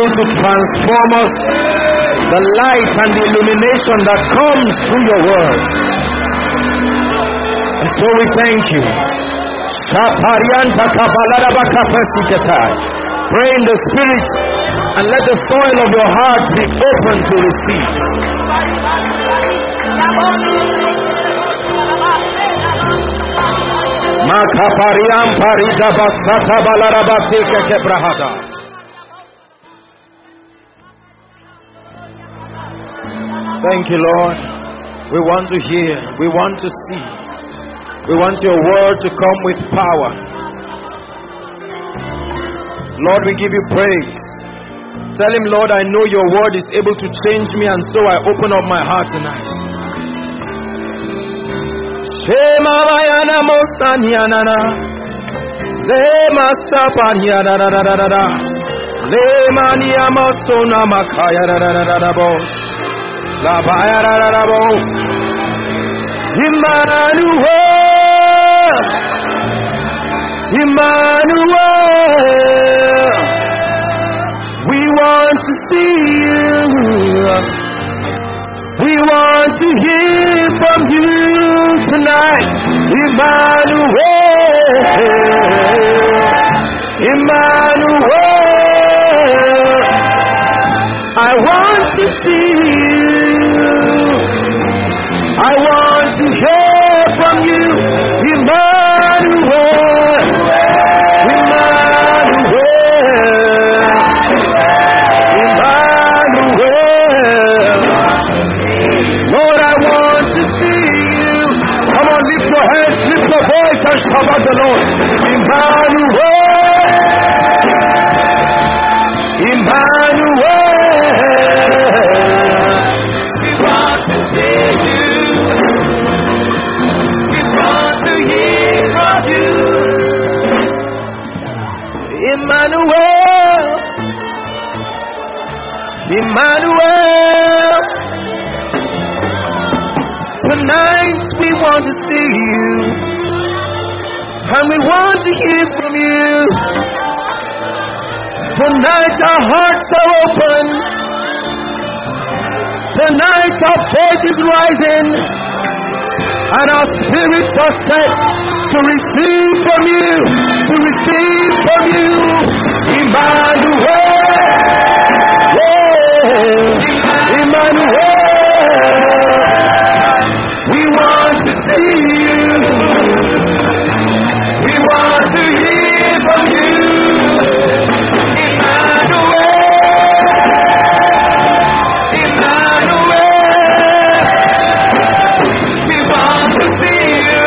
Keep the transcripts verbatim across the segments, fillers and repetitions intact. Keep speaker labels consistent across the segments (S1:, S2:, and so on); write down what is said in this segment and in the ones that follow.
S1: begin to transform us. The light and the illumination that comes through your word. And so we thank you. Pray in the Spirit and let the soil of your heart be open to receive. Thank you, Lord. We want to hear. We want to see. We want your word to come with power. Lord, we give you praise. Tell him, Lord, I know your word is able to change me, and so I open up my heart tonight. Emmanuel, Emmanuel, we want to see you. We want to hear from you tonight. Emmanuel, Emmanuel, I want to see you. I want to hear from you, Emmanuel, Emmanuel, Emmanuel. Lord, I want to see you. Come on, lift your hands, lift your voice and shout out the Lord. Emmanuel, Emmanuel. We want to see you. Emmanuel, Emmanuel, tonight we want to see you, and we want to hear from you. Tonight our hearts are open. Tonight our faith is rising, and our spirits are set to receive from you, to receive from you, Emmanuel, yeah. Emmanuel, we want to see you, we want to hear from you, Emmanuel, Emmanuel, we want to see you.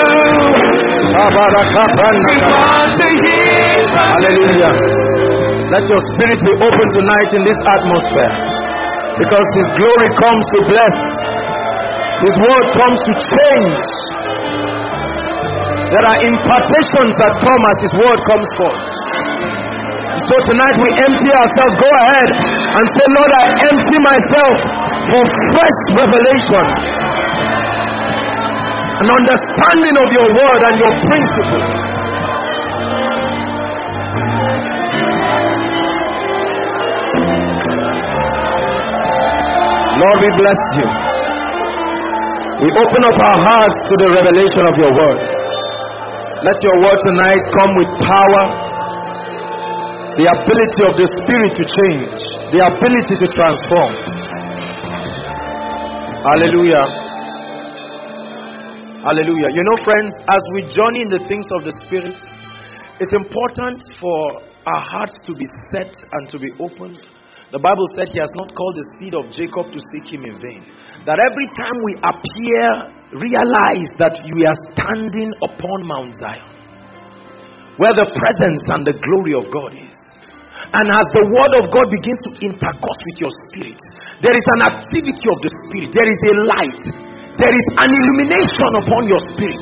S1: Hallelujah. Let your spirit be open tonight in this atmosphere, because his glory comes to bless, his word comes to change. There are impartations that come as his word comes forth. So tonight we empty ourselves. Go ahead and say, Lord, I empty myself for fresh revelation, an understanding of your word and your principles. Lord, we bless you. We open up our hearts to the revelation of your word. Let your word tonight come with power, the ability of the Spirit to change, the ability to transform. Hallelujah. Hallelujah. You know, friends, as we journey in the things of the Spirit, it's important for our hearts to be set and to be opened. The Bible said he has not called the seed of Jacob to seek him in vain. That every time we appear, realize that we are standing upon Mount Zion, where the presence and the glory of God is. And as the word of God begins to intercourse with your spirit, there is an activity of the Spirit. There is a light. There is an illumination upon your spirit.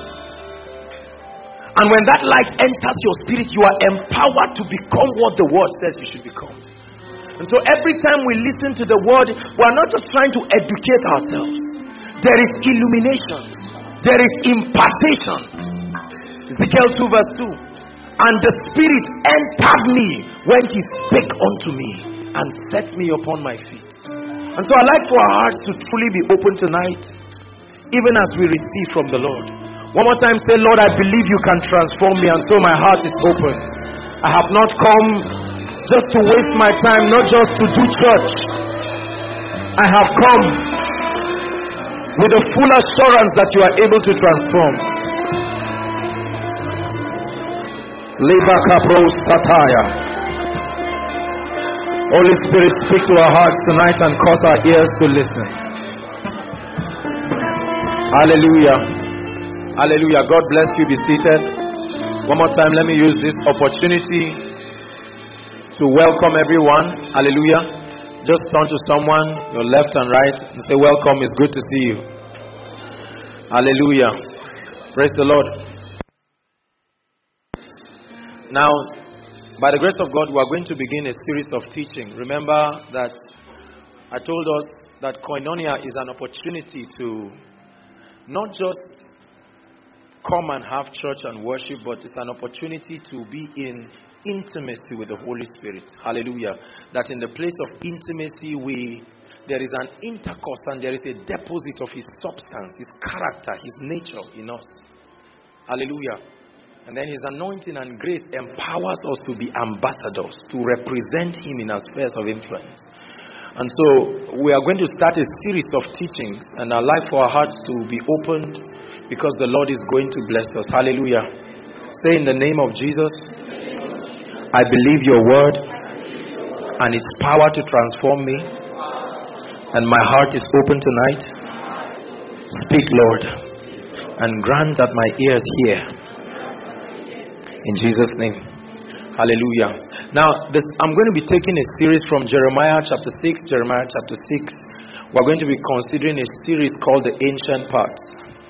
S1: And when that light enters your spirit, you are empowered to become what the word says you should become. And so every time we listen to the word, we are not just trying to educate ourselves. There is illumination. There is impartation. Ezekiel two verse two. And the Spirit entered me when he spake unto me. and set me upon my feet. And so I like for our hearts to truly be open tonight, even as we receive from the Lord. One more time, say, Lord, I believe you can transform me, and so my heart is open. I have not come just to waste my time, not just to do church. I have come with the full assurance that you are able to transform. Holy Spirit, speak to our hearts tonight and cause our ears to listen. Hallelujah. Hallelujah. God bless you. Be seated. One more time, let me use this opportunity to welcome everyone. Hallelujah. Just turn to someone, your left and right, and say, welcome, it's good to see you. Hallelujah. Praise the Lord. Now, by the grace of God, we are going to begin a series of teaching. Remember that I told us that Koinonia is an opportunity to not just come and have church and worship, but it's an opportunity to be in intimacy with the Holy Spirit. Hallelujah. That in the place of intimacy, we there is an intercourse and there is a deposit of His substance, His character, His nature in us. Hallelujah. And then His anointing and grace empowers us to be ambassadors, to represent Him in our spheres of influence. And so we are going to start a series of teachings, and I'd like for our hearts to be opened because the Lord is going to bless us. Hallelujah. Say, in the name of Jesus, I believe your word and its power to transform me, and my heart is open tonight. Speak, Lord, and grant that my ears hear. In Jesus' name. Hallelujah. Now, this, I'm going to be taking a series from Jeremiah chapter six. Jeremiah chapter six. We're going to be considering a series called the Ancient Parts.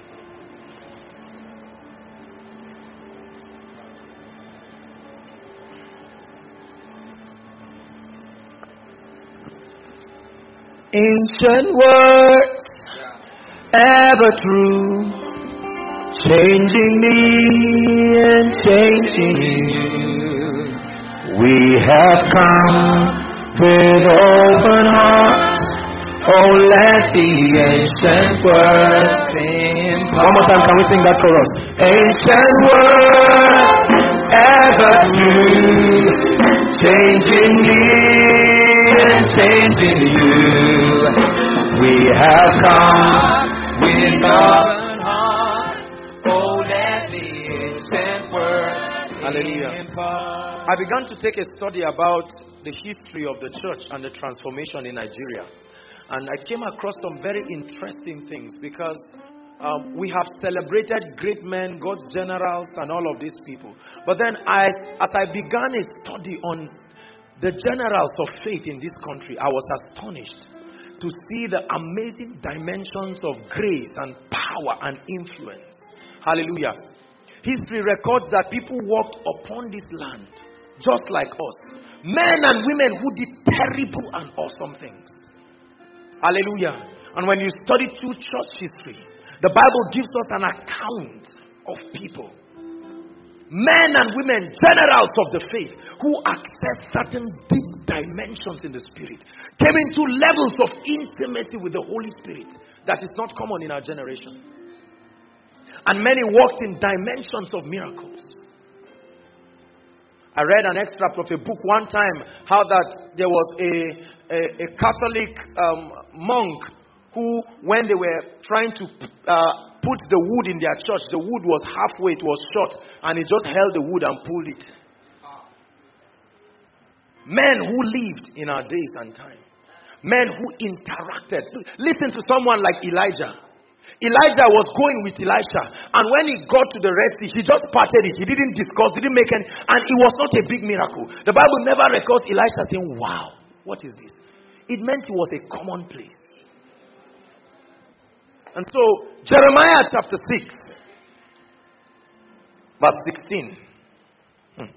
S1: Ancient words, ever true, changing me and changing you. We have come with open hearts. Oh, let the ancient words impart. One more time, can we sing that chorus? Ancient words, ever true, changing me and changing you. We have come with open hearts. Oh, let the ancient words. Hallelujah. I began to take a study about the history of the church and the transformation in Nigeria. And I came across some very interesting things because um, we have celebrated great men, God's generals, and all of these people. But then I, as I began a study on the generals of faith in this country, I was astonished to see the amazing dimensions of grace and power and influence. Hallelujah. History records that people walked upon this land just like us. Men and women who did terrible and awesome things. Hallelujah. And when you study through church history, the Bible gives us an account of people. Men and women, generals of the faith, who accessed certain deep dimensions in the Spirit, came into levels of intimacy with the Holy Spirit that is not common in our generation. And many walked in dimensions of miracles. I read an extract of a book one time, how that there was a, a, a Catholic um, monk who, when they were trying to uh, put the wood in their church, the wood was halfway, it was short, and he just held the wood and pulled it. Men who lived in our days and time. Men who interacted. Listen to someone like Elijah. Elijah was going with Elisha, and when he got to the Red Sea, he just parted it. He didn't discuss, didn't make any, and it was not a big miracle. The Bible never records Elisha saying, wow, what is this? It meant it was a common place. And so, Jeremiah chapter six, verse sixteen. Hmm.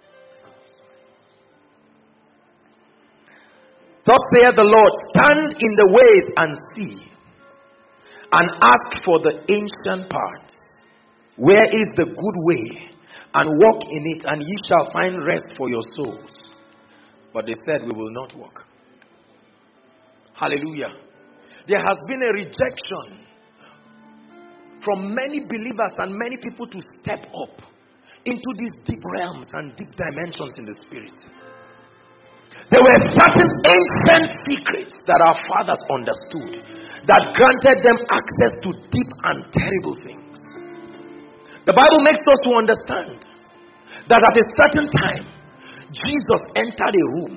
S1: Thus saith the Lord, stand in the ways and see, and ask for the ancient paths. Where is the good way? And walk in it, and ye shall find rest for your souls. But they said, we will not walk. Hallelujah. There has been a rejection from many believers and many people to step up into these deep realms and deep dimensions in the spirit. There were certain ancient secrets that our fathers understood that granted them access to deep and terrible things. The Bible makes us to understand that at a certain time, Jesus entered a room.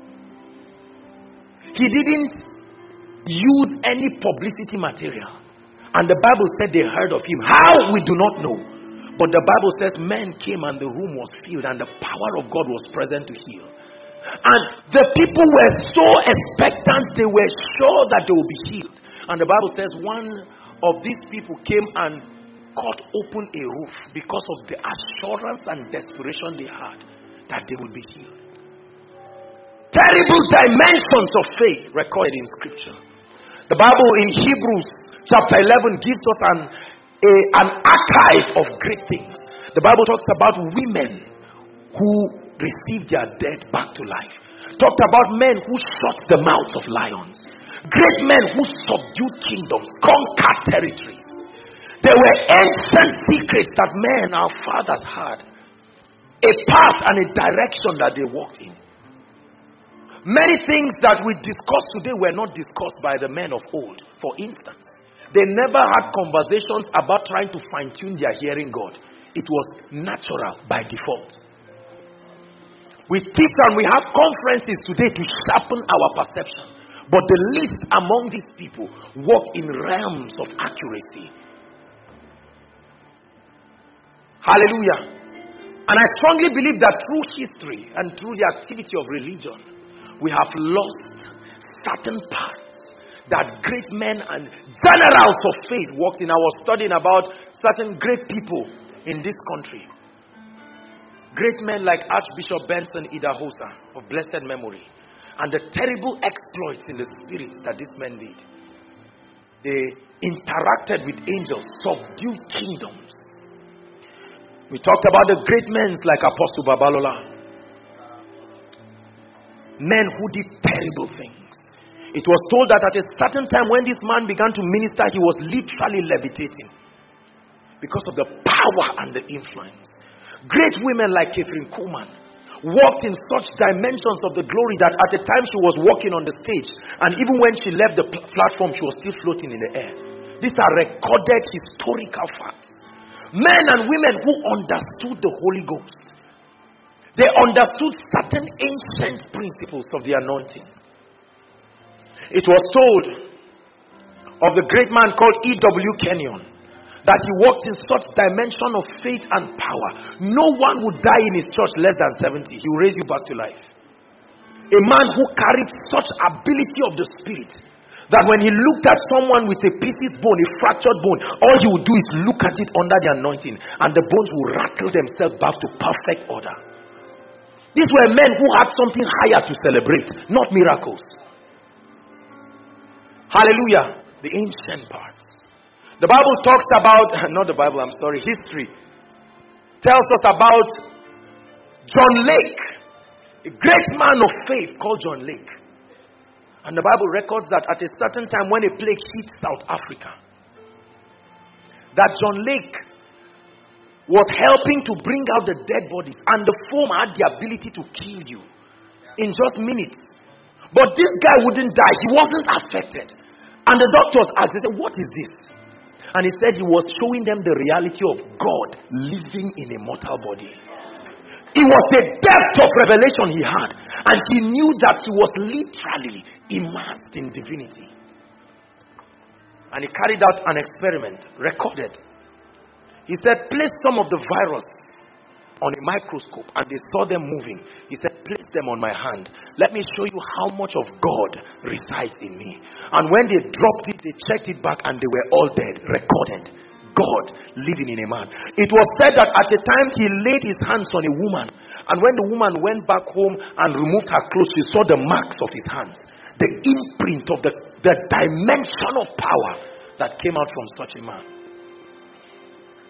S1: He didn't use any publicity material. And the Bible said they heard of him. How? We do not know. But the Bible says men came and the room was filled and the power of God was present to heal. And the people were so expectant, they were sure that they would be healed. And the Bible says one of these people came and cut open a roof because of the assurance and desperation they had that they would be healed. Terrible dimensions of faith recorded in Scripture. The Bible in Hebrews chapter eleven gives us an, a, an archive of great things. The Bible talks about women who received their dead back to life. Talked about men who shut the mouths of lions. Great men who subdued kingdoms, conquered territories. There were ancient secrets that men, our fathers, had. A path and a direction that they walked in. Many things that we discuss today were not discussed by the men of old. For instance, they never had conversations about trying to fine-tune their hearing God. It was natural by default. We teach and we have conferences today to sharpen our perception. But the least among these people walk in realms of accuracy. Hallelujah. And I strongly believe that through history and through the activity of religion, we have lost certain parts that great men and generals of faith walked in. I was studying about certain great people in this country. Great men like Archbishop Benson Idahosa of blessed memory. And the terrible exploits in the spirit that these men did. They interacted with angels, subdued kingdoms. We talked about the great men like Apostle Babalola. Men who did terrible things. It was told that at a certain time when this man began to minister, he was literally levitating. Because of the power and the influence. Great women like Catherine Kuhlman walked in such dimensions of the glory that at the time she was walking on the stage, and even when she left the platform, she was still floating in the air. These are recorded historical facts. Men and women who understood the Holy Ghost. They understood certain ancient principles of the anointing. It was told of the great man called E W Kenyon that he walked in such dimension of faith and power. No one would die in his church less than seventy. He will raise you back to life. A man who carried such ability of the spirit that when he looked at someone with a pieces bone, a fractured bone, all he would do is look at it under the anointing and the bones will rattle themselves back to perfect order. These were men who had something higher to celebrate, not miracles. Hallelujah. The ancient parts. The Bible talks about, not the Bible, I'm sorry, history tells us about John Lake, a great man of faith called John Lake. And the Bible records that at a certain time when a plague hit South Africa, that John Lake was helping to bring out the dead bodies, and the foam had the ability to kill you in just minutes. But this guy wouldn't die. He wasn't affected. And the doctors asked, they said, what is this? And he said he was showing them the reality of God living in a mortal body. It was a depth of revelation he had. And he knew that he was literally immersed in divinity. And he carried out an experiment, recorded. He said, place some of the virus on a microscope, and they saw them moving. He said, place them on my hand. Let me show you how much of God resides in me. And when they dropped it, they checked it back, and they were all dead. Recorded. God living in a man. It was said that at the time he laid his hands on a woman, and when the woman went back home and removed her clothes, she saw the marks of his hands. The imprint of the, the dimension of power that came out from such a man.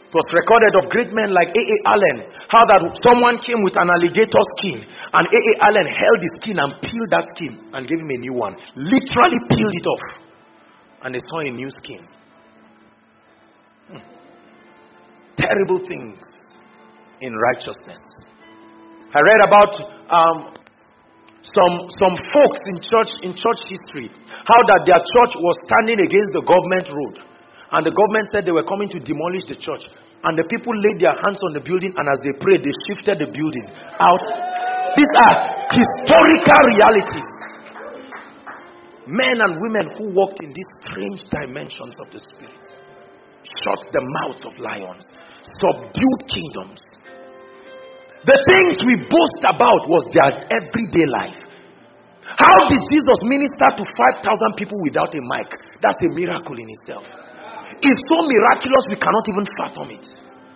S1: It was recorded of great men like A A Allen, how that someone came with an alligator skin, and A A Allen held his skin and peeled that skin and gave him a new one. Literally peeled it off. And they saw a new skin. Hmm. Terrible things in righteousness. I read about um, some some folks in church in church history, how that their church was standing against the government road, and the government said they were coming to demolish the church, and the people laid their hands on the building, and as they prayed, they shifted the building out. These are historical realities. Men and women who walked in these strange dimensions of the Spirit, shut the mouths of lions, subdued kingdoms. The things we boast about was their everyday life. How did Jesus minister to five thousand people without a mic? That's a miracle in itself. It's so miraculous we cannot even fathom it.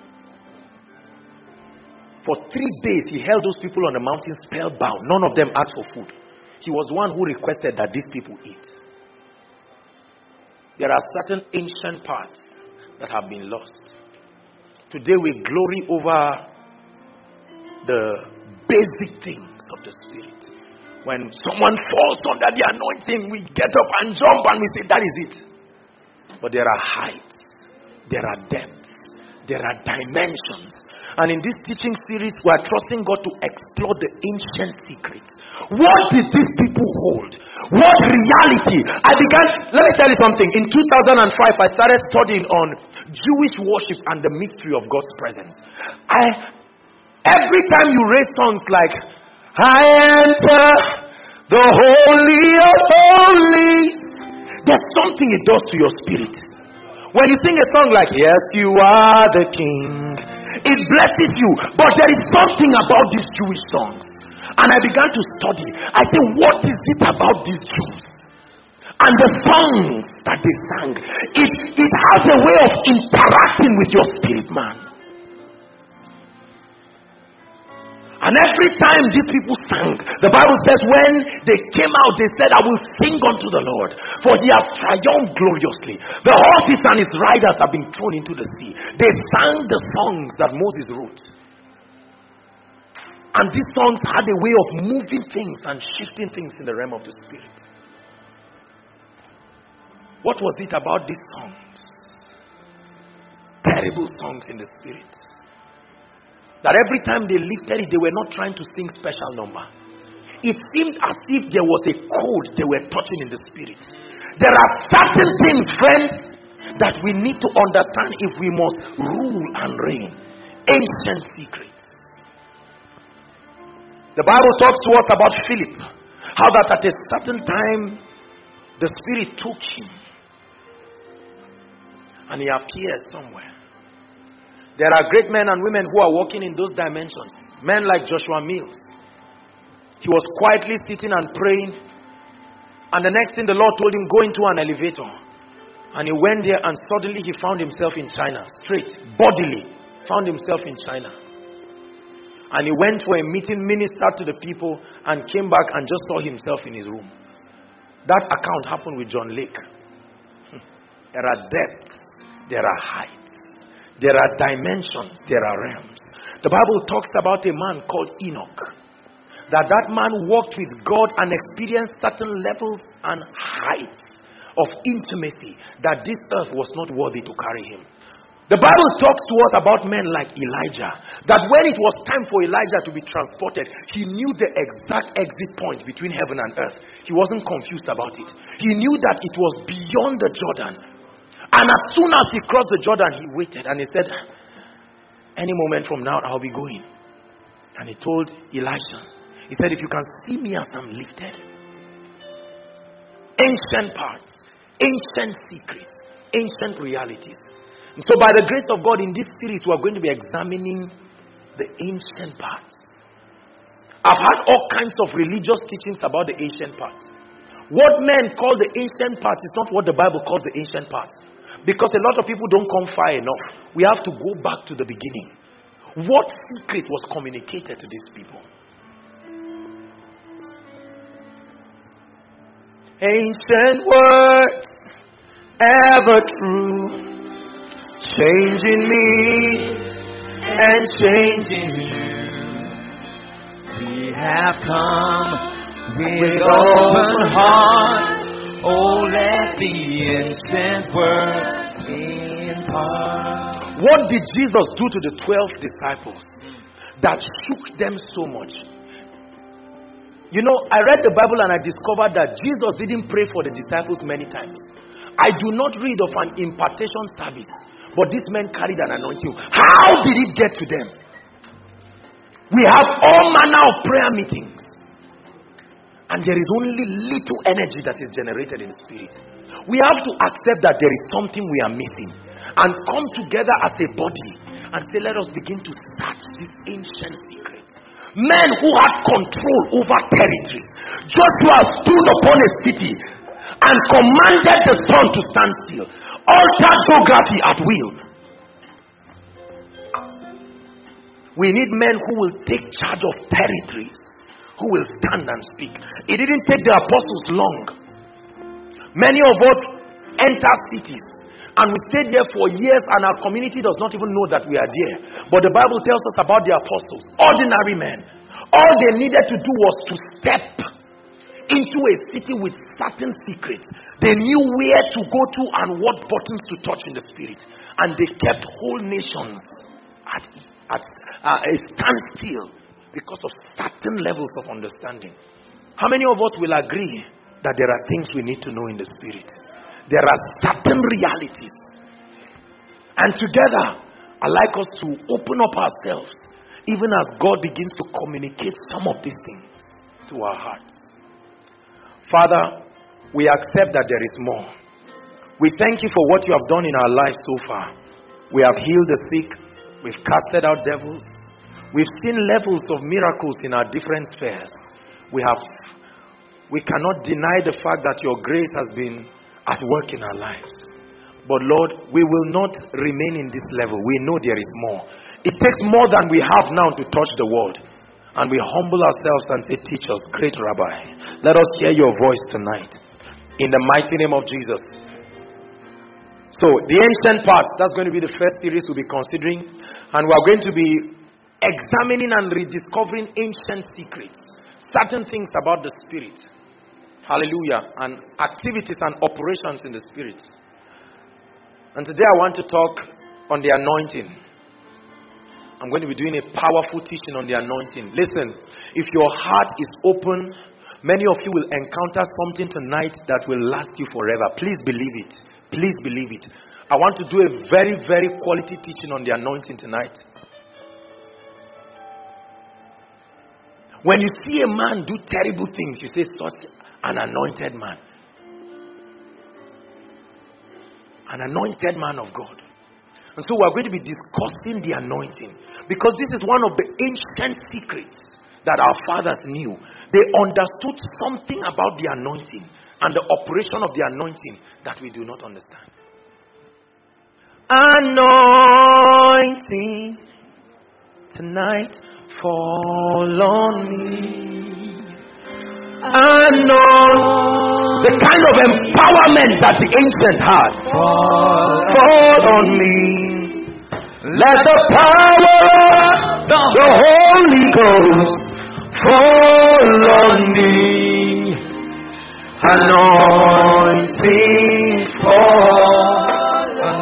S1: For three days he held those people on the mountain spellbound. None of them asked for food. He was one who requested that these people eat. There are certain ancient parts that have been lost. Today we glory over the basic things of the Spirit. When someone falls under the anointing, we get up and jump and we say, that is it. But there are heights, there are depths, there are dimensions. And in this teaching series, we are trusting God to explore the ancient secrets. What did these people hold? What reality? I began, let me tell you something. In two thousand five, I started studying on Jewish worship and the mystery of God's presence. I Every time you raise songs like, I enter the Holy of Holies, there's something it does to your spirit. When you sing a song like, yes, you are the King, it blesses you. But there is something about these Jewish songs. And I began to study. I said, what is it about these Jews? And the songs that they sang, it, it has a way of interacting with your spirit, man. And every time these people sang, the Bible says when they came out, they said, I will sing unto the Lord, for he has triumphed gloriously. The horses and his riders have been thrown into the sea. They sang the songs that Moses wrote. And these songs had a way of moving things and shifting things in the realm of the Spirit. What was it about these songs? Terrible songs in the Spirit. That every time they lifted it, they were not trying to sing special number. It seemed as if there was a code they were touching in the Spirit. There are certain things, friends, that we need to understand if we must rule and reign. Ancient secrets. The Bible talks to us about Philip. How that at a certain time, the Spirit took him. And he appeared somewhere. There are great men and women who are walking in those dimensions. Men like Joshua Mills. He was quietly sitting and praying. And the next thing the Lord told him, go into an elevator. And he went there and suddenly he found himself in China. Straight, bodily. Found himself in China. And he went for a meeting, ministered to the people, and came back and just saw himself in his room. That account happened with John Lake. There are depths. There are heights. There are dimensions, there are realms. The Bible talks about a man called Enoch. That that man walked with God and experienced certain levels and heights of intimacy that this earth was not worthy to carry him. The Bible talks to us about men like Elijah. That when it was time for Elijah to be transported, he knew the exact exit point between heaven and earth. He wasn't confused about it. He knew that it was beyond the Jordan. And as soon as he crossed the Jordan, he waited and he said, any moment from now, I'll be going. And he told Elisha, he said, if you can see me as I'm lifted. Ancient parts, ancient secrets, ancient realities. And so by the grace of God, in this series, we're going to be examining the ancient parts. I've had all kinds of religious teachings about the ancient parts. What men call the ancient parts is not what the Bible calls the ancient parts. Because a lot of people don't come far enough. We have to go back to the beginning. What secret was communicated to these people? Ancient words, ever true, changing me and changing you.
S2: We have come with open hearts. Oh, let the incense work in part.
S1: What did Jesus do to the twelve disciples that shook them so much? You know, I read the Bible and I discovered that Jesus didn't pray for the disciples many times. I do not read of an impartation service, but this man carried an anointing. How did it get to them? We have all manner of prayer meetings, and there is only little energy that is generated in the spirit. We have to accept that there is something we are missing and come together as a body and say, let us begin to search these ancient secrets. Men who had control over territories. Joshua stood upon a city and commanded the sun to stand still. Altered geography at will. We need men who will take charge of territories, who will stand and speak. It didn't take the apostles long. Many of us enter cities and we stay there for years and our community does not even know that we are there. But the Bible tells us about the apostles, ordinary men. All they needed to do was to step into a city with certain secrets. They knew where to go to and what buttons to touch in the spirit. And they kept whole nations at, at uh, a standstill because of certain levels of understanding. How many of us will agree that there are things we need to know in the spirit? There are certain realities. And together, I'd like us to open up ourselves, even as God begins to communicate some of these things to our hearts. Father, we accept that there is more. We thank you for what you have done in our lives so far. We have healed the sick. We've casted out devils. We've seen levels of miracles in our different spheres. We have, we cannot deny the fact that your grace has been at work in our lives. But Lord, we will not remain in this level. We know there is more. It takes more than we have now to touch the world. And we humble ourselves and say, teach us, great Rabbi. Let us hear your voice tonight. In the mighty name of Jesus. So, the ancient parts, that's going to be the first series we'll be considering. And we're going to be examining and rediscovering ancient secrets. Certain things about the Spirit. Hallelujah. And activities and operations in the Spirit. And today I want to talk on the anointing. I'm going to be doing a powerful teaching on the anointing. Listen, if your heart is open, many of you will encounter something tonight that will last you forever. Please believe it. Please believe it. I want to do a very, very quality teaching on the anointing tonight. When you see a man do terrible things, you say, such an anointed man. An anointed man of God. And so we're going to be discussing the anointing. Because this is one of the ancient secrets that our fathers knew. They understood something about the anointing and the operation of the anointing that we do not understand. Anointing tonight fall on me. Anointing, the kind of empowerment that the ancient had. Fall, fall on me. Let the power of the Holy Ghost fall on me. Anointing fall on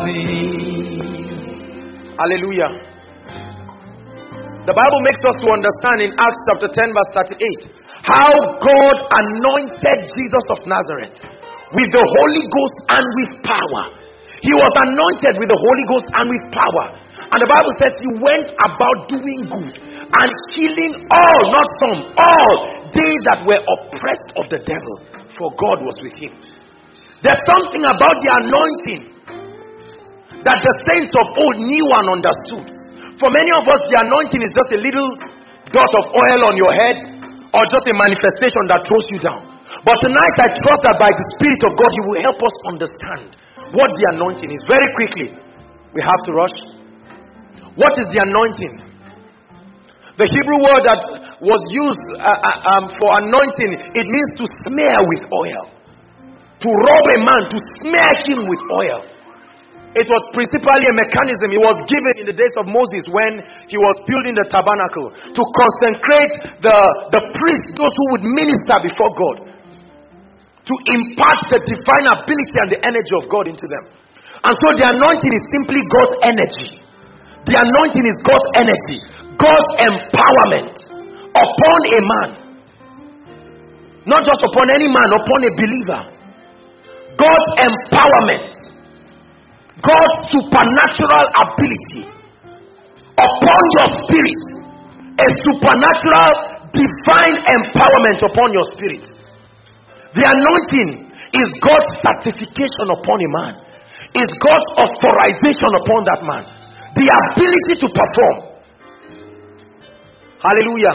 S1: me. Hallelujah. The Bible makes us to understand in Acts chapter ten verse thirty-eight how God anointed Jesus of Nazareth with the Holy Ghost and with power. He was anointed with the Holy Ghost and with power. And the Bible says he went about doing good and healing all, not some, all they that were oppressed of the devil, for God was with him. There's something about the anointing that the saints of old knew and understood. For many of us, the anointing is just a little dot of oil on your head or just a manifestation that throws you down. But tonight I trust that by the Spirit of God, he will help us understand what the anointing is. Very quickly, we have to rush. What is the anointing? The Hebrew word that was used uh, uh, um, for anointing, it means to smear with oil. To rub a man, to smear him with oil. It was principally a mechanism. It was given in the days of Moses when he was building the tabernacle to consecrate the, the priests, those who would minister before God, to impart the divine ability and the energy of God into them. And so the anointing is simply God's energy. The anointing is God's energy, God's empowerment upon a man. Not just upon any man, upon a believer. God's empowerment, God's supernatural ability upon your spirit. A supernatural divine empowerment upon your spirit. The anointing is God's certification upon a man. Is God's authorization upon that man. The ability to perform. Hallelujah.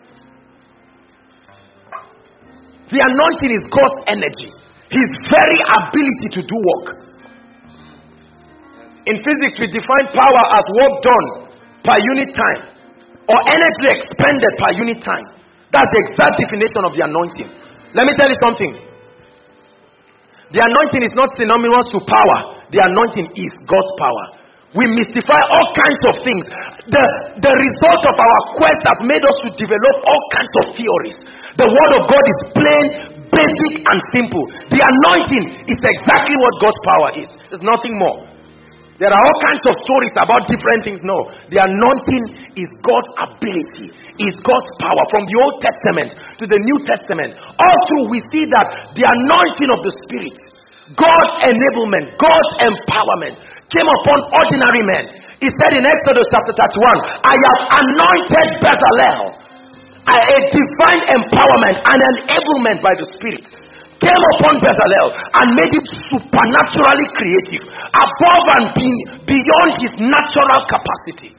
S1: The anointing is God's energy. His very ability to do work. In physics, we define power as work done per unit time, or energy expended per unit time. That's the exact definition of the anointing. Let me tell you something. The anointing is not synonymous to power. The anointing is God's power. We mystify all kinds of things. The, the result of our quest has made us to develop all kinds of theories. The word of God is plain, basic, and simple. The anointing is exactly what God's power is. There's nothing more. There are all kinds of stories about different things. No. The anointing is God's ability, is God's power. From the Old Testament to the New Testament, all through we see that the anointing of the Spirit, God's enablement, God's empowerment came upon ordinary men. He said in Exodus chapter thirty-one, I have anointed Bezalel. A divine empowerment and enablement by the Spirit came upon Bezalel and made him supernaturally creative, above and beyond his natural capacity.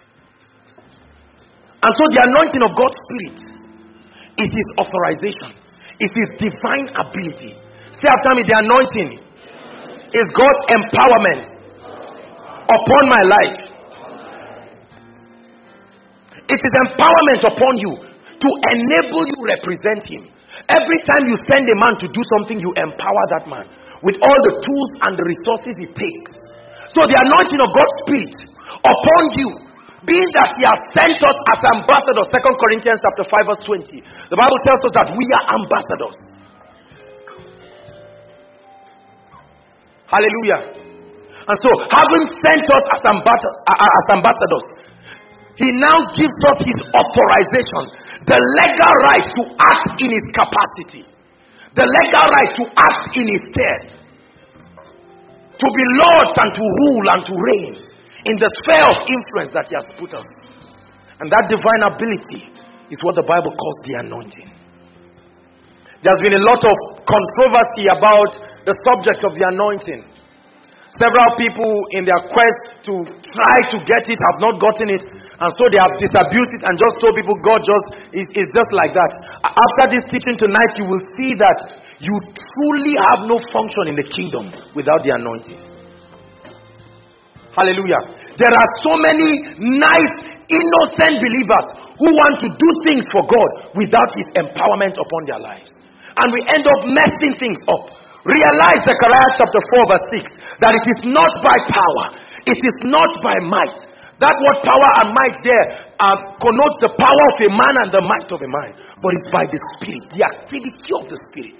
S1: And so the anointing of God's Spirit is his authorization, is his divine ability. Say after me, the anointing is God's empowerment upon my life. It is empowerment upon you to enable you represent him. Every time you send a man to do something, you empower that man with all the tools and the resources it takes. So the anointing of God's Spirit upon you, being that he has sent us as ambassadors, Second Corinthians chapter five verse twenty. The Bible tells us that we are ambassadors. Hallelujah. And so, having sent us as, amb- as ambassadors, he now gives us his authorization, the legal right to act in his capacity, the legal right to act in his stead, to be lords and to rule and to reign in the sphere of influence that he has put us. And that divine ability is what the Bible calls the anointing. There's been a lot of controversy about the subject of the anointing. Several people in their quest to try to get it have not gotten it, and so they have disabused it and just told people God just is, is just like that. After this teaching tonight, you will see that you truly have no function in the kingdom without the anointing. Hallelujah. There are so many nice, innocent believers who want to do things for God without his empowerment upon their lives, and we end up messing things up. Realize Zechariah chapter four verse six, that it is not by power, it is not by might. That word power and might there uh, connotes the power of a man and the might of a man, but it's by the Spirit, the activity of the Spirit.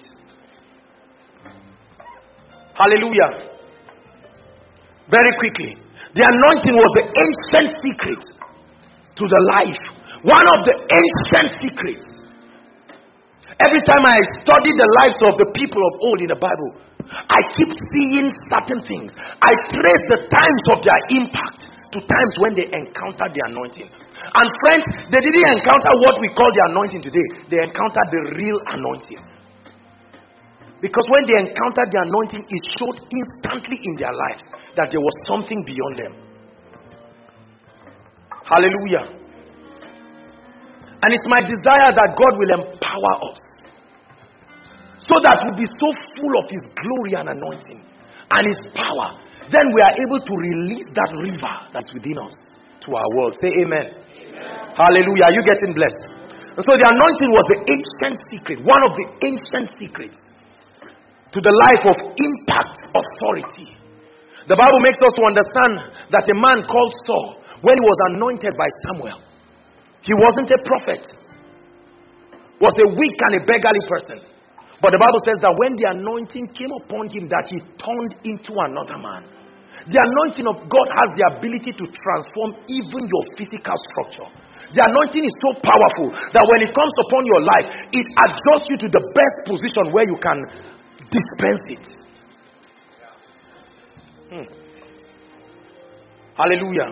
S1: Hallelujah. Very quickly, the anointing was the ancient secret to the life, one of the ancient secrets. Every time I study the lives of the people of old in the Bible, I keep seeing certain things. I trace the times of their impact to times when they encountered the anointing. And friends, they didn't encounter what we call the anointing today. They encountered the real anointing. Because when they encountered the anointing, it showed instantly in their lives that there was something beyond them. Hallelujah. And it's my desire that God will empower us, so that we'll be so full of his glory and anointing and his power. Then we are able to release that river that's within us to our world. Say amen. Amen. Hallelujah. Are you getting blessed? And so the anointing was the ancient secret, one of the ancient secrets to the life of impact authority. The Bible makes us to understand that a man called Saul, when he was anointed by Samuel, he wasn't a prophet, was a weak and a beggarly person. But the Bible says that when the anointing came upon him, that he turned into another man. The anointing of God has the ability to transform even your physical structure. The anointing is so powerful that when it comes upon your life, it adjusts you to the best position where you can dispense it. Hmm. Hallelujah.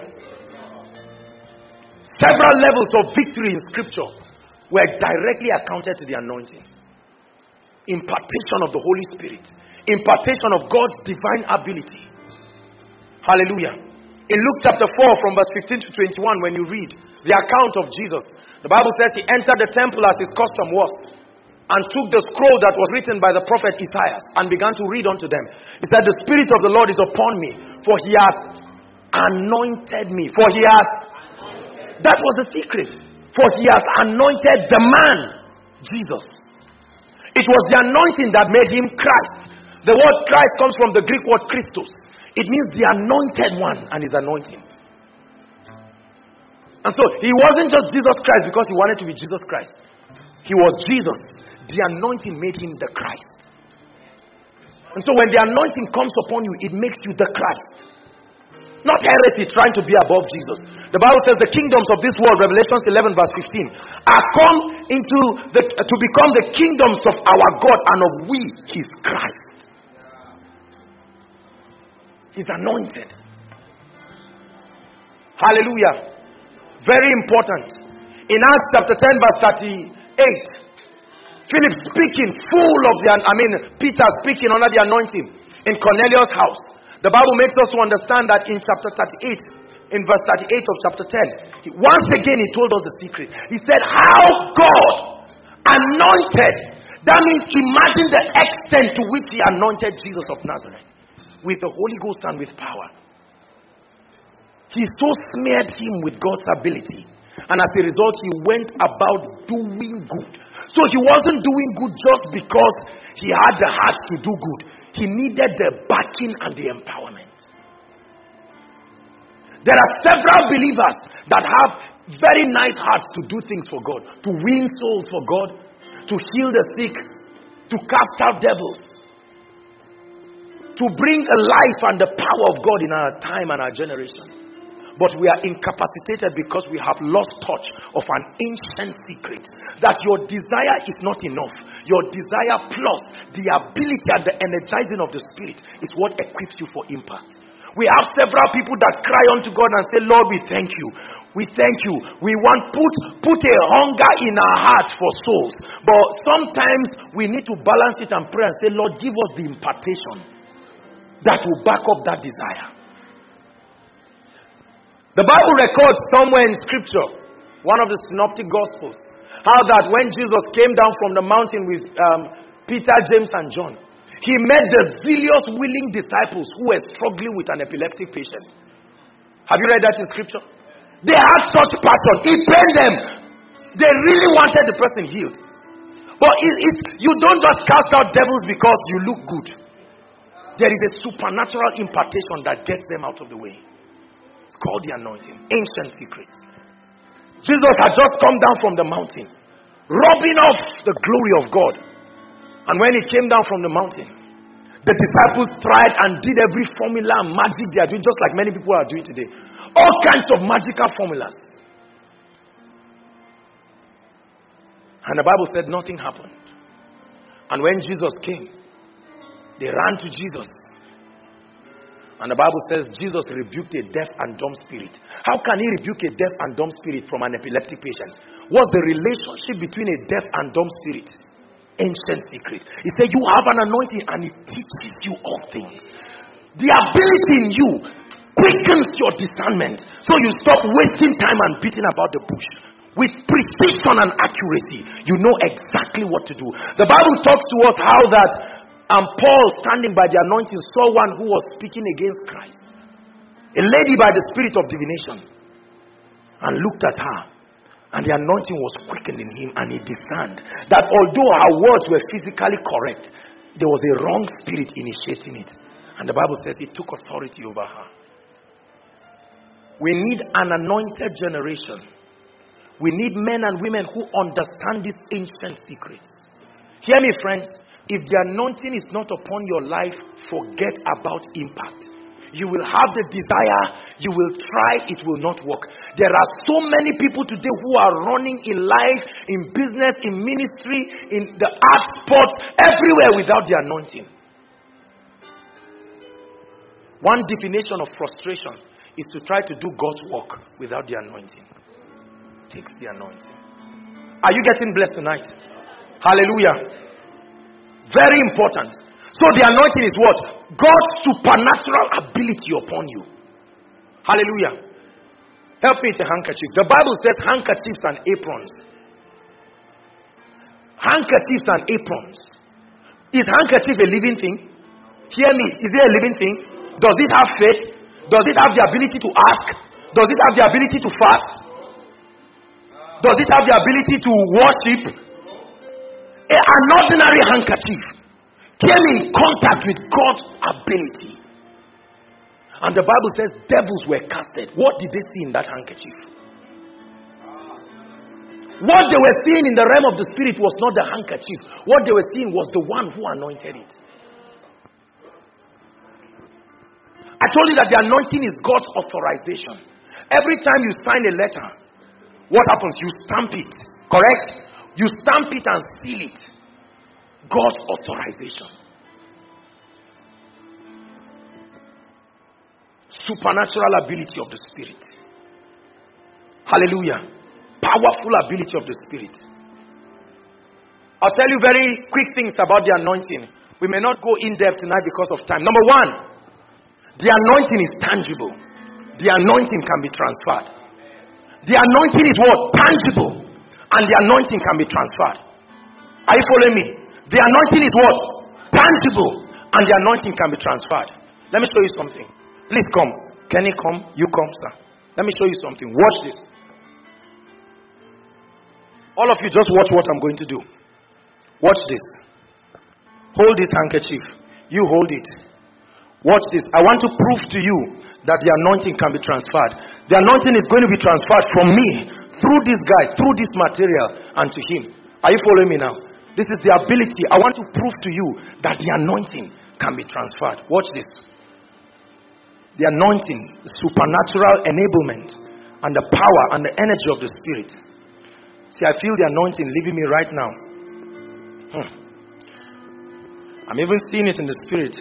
S1: Several levels of victory in scripture were directly accounted to the anointing. Impartation of the Holy Spirit, impartation of God's divine ability. Hallelujah. In Luke chapter four from verse fifteen to twenty-one, when you read the account of Jesus, the Bible says he entered the temple as his custom was, and took the scroll that was written by the prophet Isaiah and began to read unto them. He said, the Spirit of the Lord is upon me, for he has anointed me. For he has, that was the secret. For he has anointed the man, Jesus. It was the anointing that made him Christ. The word Christ comes from the Greek word Christos. It means the anointed one and his anointing. And so he wasn't just Jesus Christ because he wanted to be Jesus Christ. He was Jesus. The anointing made him the Christ. And so when the anointing comes upon you, it makes you the Christ. Not heresy trying to be above Jesus. The Bible says the kingdoms of this world, Revelation eleven verse fifteen, are come into the, to become the kingdoms of our God and of we, his Christ. He's anointed. Hallelujah. Very important. In Acts chapter ten verse thirty-eight, Philip speaking full of the, I mean Peter speaking under the anointing in Cornelius' house. The Bible makes us to understand that in chapter thirty-eight, in verse thirty-eight of chapter ten, he, once again he told us the secret. He said, how God anointed. That means imagine the extent to which he anointed Jesus of Nazareth with the Holy Ghost and with power. He so smeared him with God's ability, and as a result he went about doing good. So he wasn't doing good just because he had the heart to do good. He needed the backing and the empowerment. There are several believers that have very nice hearts to do things for God, to win souls for God, to heal the sick, to cast out devils, to bring a life and the power of God in our time and our generation. But we are incapacitated because we have lost touch of an ancient secret, that your desire is not enough. Your desire plus the ability and the energizing of the Spirit is what equips you for impact. We have several people that cry unto God and say, Lord, we thank you. We thank you. We want put put a hunger in our hearts for souls. But sometimes we need to balance it and pray and say, Lord, give us the impartation that will back up that desire. The Bible records somewhere in scripture, one of the synoptic gospels, how that when Jesus came down from the mountain with um, Peter, James and John, he met the zealous, willing disciples who were struggling with an epileptic patient. Have you read that in scripture? They had such passion. It pained them. They really wanted the person healed. But it, it, you don't just cast out devils because you look good. There is a supernatural impartation that gets them out of the way. It's called the anointing. Ancient secrets. Jesus had just come down from the mountain, rubbing off the glory of God. And when he came down from the mountain, the disciples tried and did every formula and magic they are doing, just like many people are doing today. All kinds of magical formulas. And the Bible said nothing happened. And when Jesus came, they ran to Jesus. And the Bible says Jesus rebuked a deaf and dumb spirit. How can he rebuke a deaf and dumb spirit from an epileptic patient? What's the relationship between a deaf and dumb spirit? Ancient secret. He said you have an anointing and it teaches you all things. The ability in you quickens your discernment, so you stop wasting time and beating about the bush. With precision and accuracy, you know exactly what to do. The Bible talks to us how that And Paul, standing by the anointing, saw one who was speaking against Christ. A lady by the spirit of divination. And looked at her. And the anointing was quickened in him. And he discerned that although her words were physically correct, there was a wrong spirit initiating it. And the Bible says he took authority over her. We need an anointed generation. We need men and women who understand these ancient secrets. Hear me, friends. If the anointing is not upon your life, forget about impact. You will have the desire, you will try, it will not work. There are so many people today who are running in life, in business, in ministry, in the art, sports, everywhere without the anointing. One definition of frustration is to try to do God's work without the anointing. It takes the anointing. Are you getting blessed tonight? Hallelujah. Very important. So the anointing is what? God's supernatural ability upon you. Hallelujah. Help me with a handkerchief. The Bible says handkerchiefs and aprons. Handkerchiefs and aprons. Is handkerchief a living thing? Hear me. Is it a living thing? Does it have faith? Does it have the ability to ask? Does it have the ability to fast? Does it have the ability to worship? An ordinary handkerchief came in contact with God's ability. And the Bible says devils were casted. What did they see in that handkerchief? What they were seeing in the realm of the spirit was not the handkerchief. What they were seeing was the one who anointed it. I told you that the anointing is God's authorization. Every time you sign a letter, what happens? You stamp it. Correct? You stamp it and seal it. God's authorization. Supernatural ability of the Spirit. Hallelujah. Powerful ability of the Spirit. I'll tell you very quick things about the anointing. We may not go in depth tonight because of time. Number one, the anointing is tangible. The anointing can be transferred. The anointing is what? Tangible. And the anointing can be transferred. Are you following me? The anointing is what? Tangible. And the anointing can be transferred. Let me show you something. Please come. Can you come? You come, sir. Let me show you something. Watch this. All of you just watch what I'm going to do. Watch this. Hold this handkerchief. You hold it. Watch this. I want to prove to you that the anointing can be transferred. The anointing is going to be transferred from me through this guy, through this material, and to him. Are you following me now? This is the ability. I want to prove to you that the anointing can be transferred. Watch this. The anointing, the supernatural enablement, and the power and the energy of the Spirit. See, I feel the anointing leaving me right now. Hmm. I'm even seeing it in the Spirit.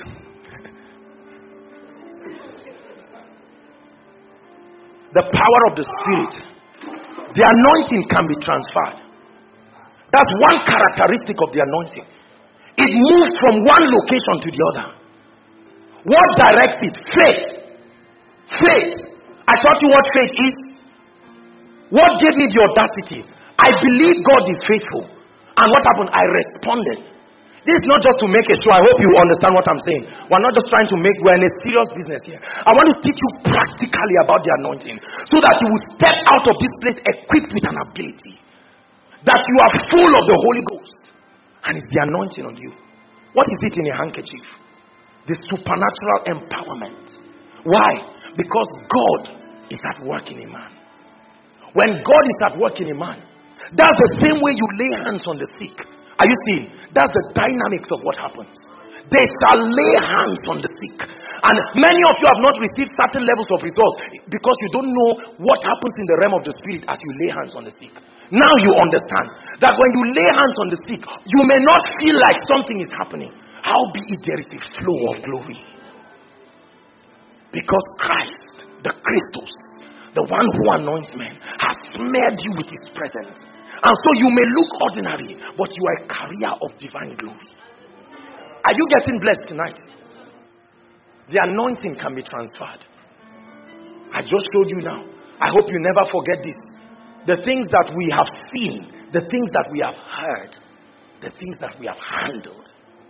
S1: The power of the Spirit. The anointing can be transferred. That's one characteristic of the anointing. It moves from one location to the other. What directs it? Faith. Faith. I taught you what faith is. What gave me the audacity? I believe God is faithful. And what happened? I responded. This is not just to make a show. I hope you understand what I'm saying. We're not just trying to make, we're in a serious business here. I want to teach you practically about the anointing, so that you will step out of this place equipped with an ability. That you are full of the Holy Ghost. And it's the anointing on you. What is it in your handkerchief? The supernatural empowerment. Why? Because God is at work in a man. When God is at work in a man, that's the same way you lay hands on the sick. Are you seeing? That's the dynamics of what happens. They shall lay hands on the sick. And many of you have not received certain levels of results because you don't know what happens in the realm of the Spirit as you lay hands on the sick. Now you understand that when you lay hands on the sick, you may not feel like something is happening. Howbeit there is a flow of glory. Because Christ, the Christos, the one who anoints men, has smeared you with his presence. And so you may look ordinary, but you are a carrier of divine glory. Are you getting blessed tonight? The anointing can be transferred. I just told you now. I hope you never forget this. The things that we have seen, the things that we have heard, the things that we have handled.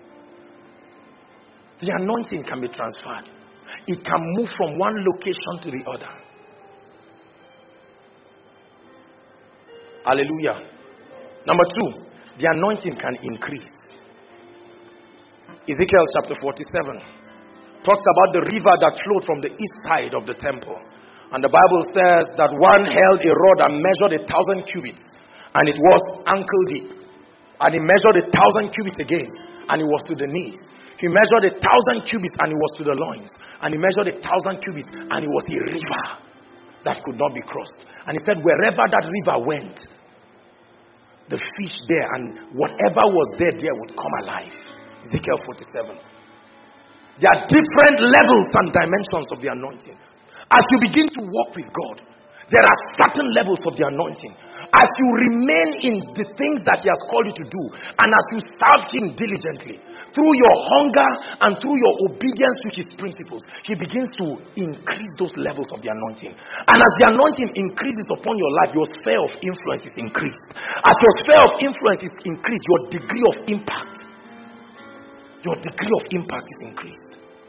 S1: The anointing can be transferred. It can move from one location to the other. Hallelujah. Number two, the anointing can increase. Ezekiel chapter forty-seven. talks about the river that flowed from the east side of the temple. And the Bible says that one held a rod and measured a thousand cubits, and it was ankle deep. And he measured a thousand cubits again, and it was to the knees. He measured a thousand cubits, and it was to the loins. And he measured a thousand cubits, and it was a river that could not be crossed. And he said, wherever that river went, the fish there and whatever was there there would come alive. Ezekiel forty-seven. There are different levels and dimensions of the anointing. As you begin to walk with God, there are certain levels of the anointing. As you remain in the things that He has called you to do, and as you serve Him diligently, through your hunger and through your obedience to His principles, He begins to increase those levels of the anointing. And as the anointing increases upon your life, your sphere of influence is increased. As your sphere of influence is increased, your degree of impact, your degree of impact is increased.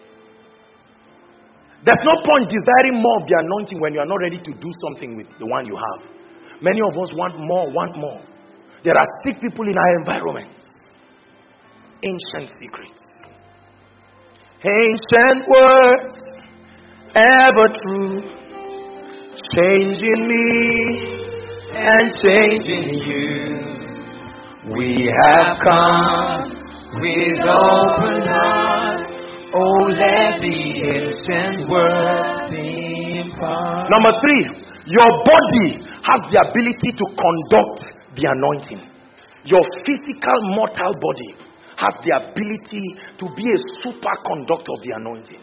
S1: There's no point desiring more of the anointing when you are not ready to do something with the one you have. Many of us want more, want more. There are sick people in our environments. Ancient secrets. Ancient words, ever true, changing me and changing you. We have come with open hearts. Oh, let the ancient word be imparted. Number three, your body has the ability to conduct the anointing. Your physical mortal body has the ability to be a superconductor of the anointing.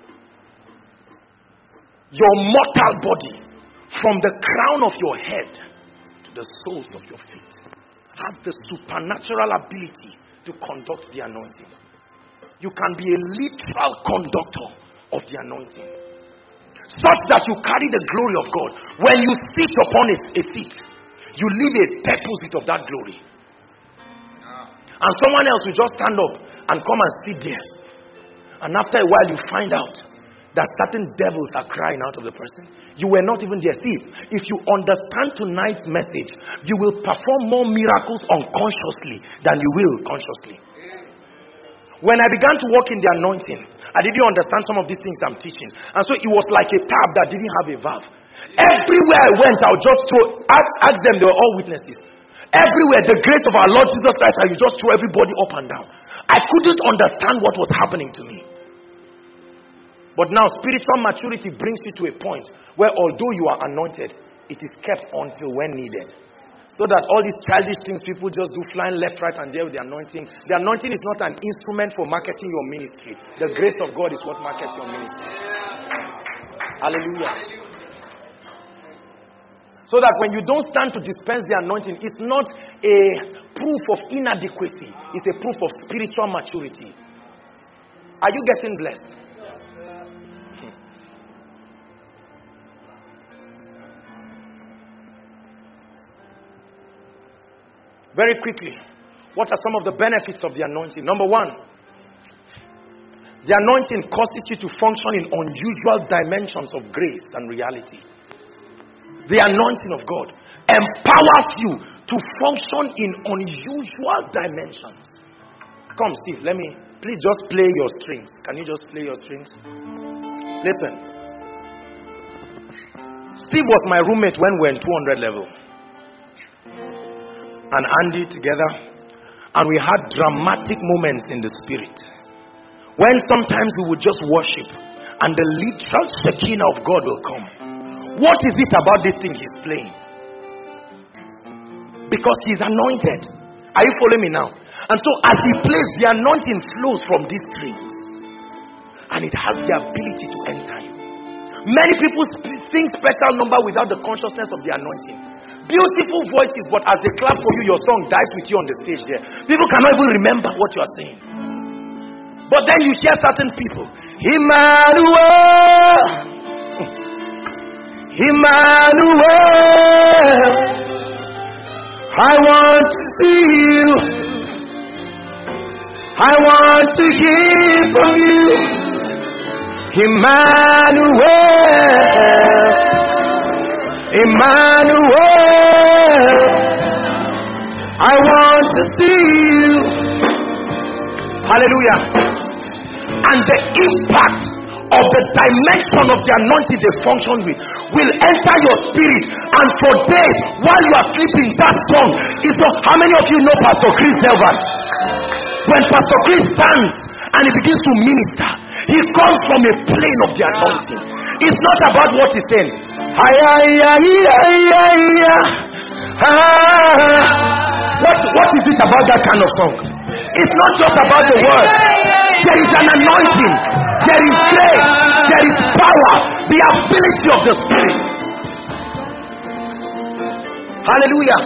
S1: Your mortal body, from the crown of your head to the soles of your feet, has the supernatural ability to conduct the anointing. You can be a literal conductor of the anointing, such that you carry the glory of God. When you sit upon a, a seat, you leave a deposit of that glory. And someone else will just stand up and come and sit there. And after a while, you find out that certain devils are crying out of the person. You were not even there. See, if you understand tonight's message, you will perform more miracles unconsciously than you will consciously. When I began to walk in the anointing, I didn't understand some of these things I'm teaching. And so it was like a tap that didn't have a valve. Everywhere I went, I would just throw, ask, ask them, they were all witnesses. Everywhere, the grace of our Lord Jesus Christ, I would just throw everybody up and down. I couldn't understand what was happening to me. But now spiritual maturity brings you to a point where although you are anointed, it is kept until when needed. So that all these childish things people just do, flying left, right, and there with the anointing. The anointing is not an instrument for marketing your ministry. The grace of God is what markets your ministry. Hallelujah. So that when you don't stand to dispense the anointing, it's not a proof of inadequacy. It's a proof of spiritual maturity. Are you getting blessed? Very quickly, what are some of the benefits of the anointing? Number one, the anointing causes you to function in unusual dimensions of grace and reality. The anointing of God empowers you to function in unusual dimensions. Come, Steve, let me, please just play your strings. Can you just play your strings? Listen. Steve was my roommate when we were in two hundred level. And Andy together, and we had dramatic moments in the spirit when sometimes we would just worship and the literal Shekinah of God will come. What is it about this thing he's playing? Because he's anointed. Are you following me now? And so as he plays, the anointing flows from these strings and it has the ability to enter you. Many people sing special number without the consciousness of the anointing. Beautiful voices, but as they clap for you, your song dies with you on the stage there. People cannot even remember what you are saying. But then you hear certain people. Emmanuel, Emmanuel, I want to see you. I want to hear from you. Emmanuel, Emmanuel, I want to see you. Hallelujah. and the impact of the dimension of the anointing they function with will enter your spirit. And for days, while you are sleeping, that song is not. How many of you know Pastor Chris Delvan? When Pastor Chris stands and he begins to minister, he comes from a plane of the anointing. It's not about what he's saying. What, what is it about that kind of song? It's not just about the word. There is an anointing. There is grace. There is power. The ability of the Spirit. Hallelujah.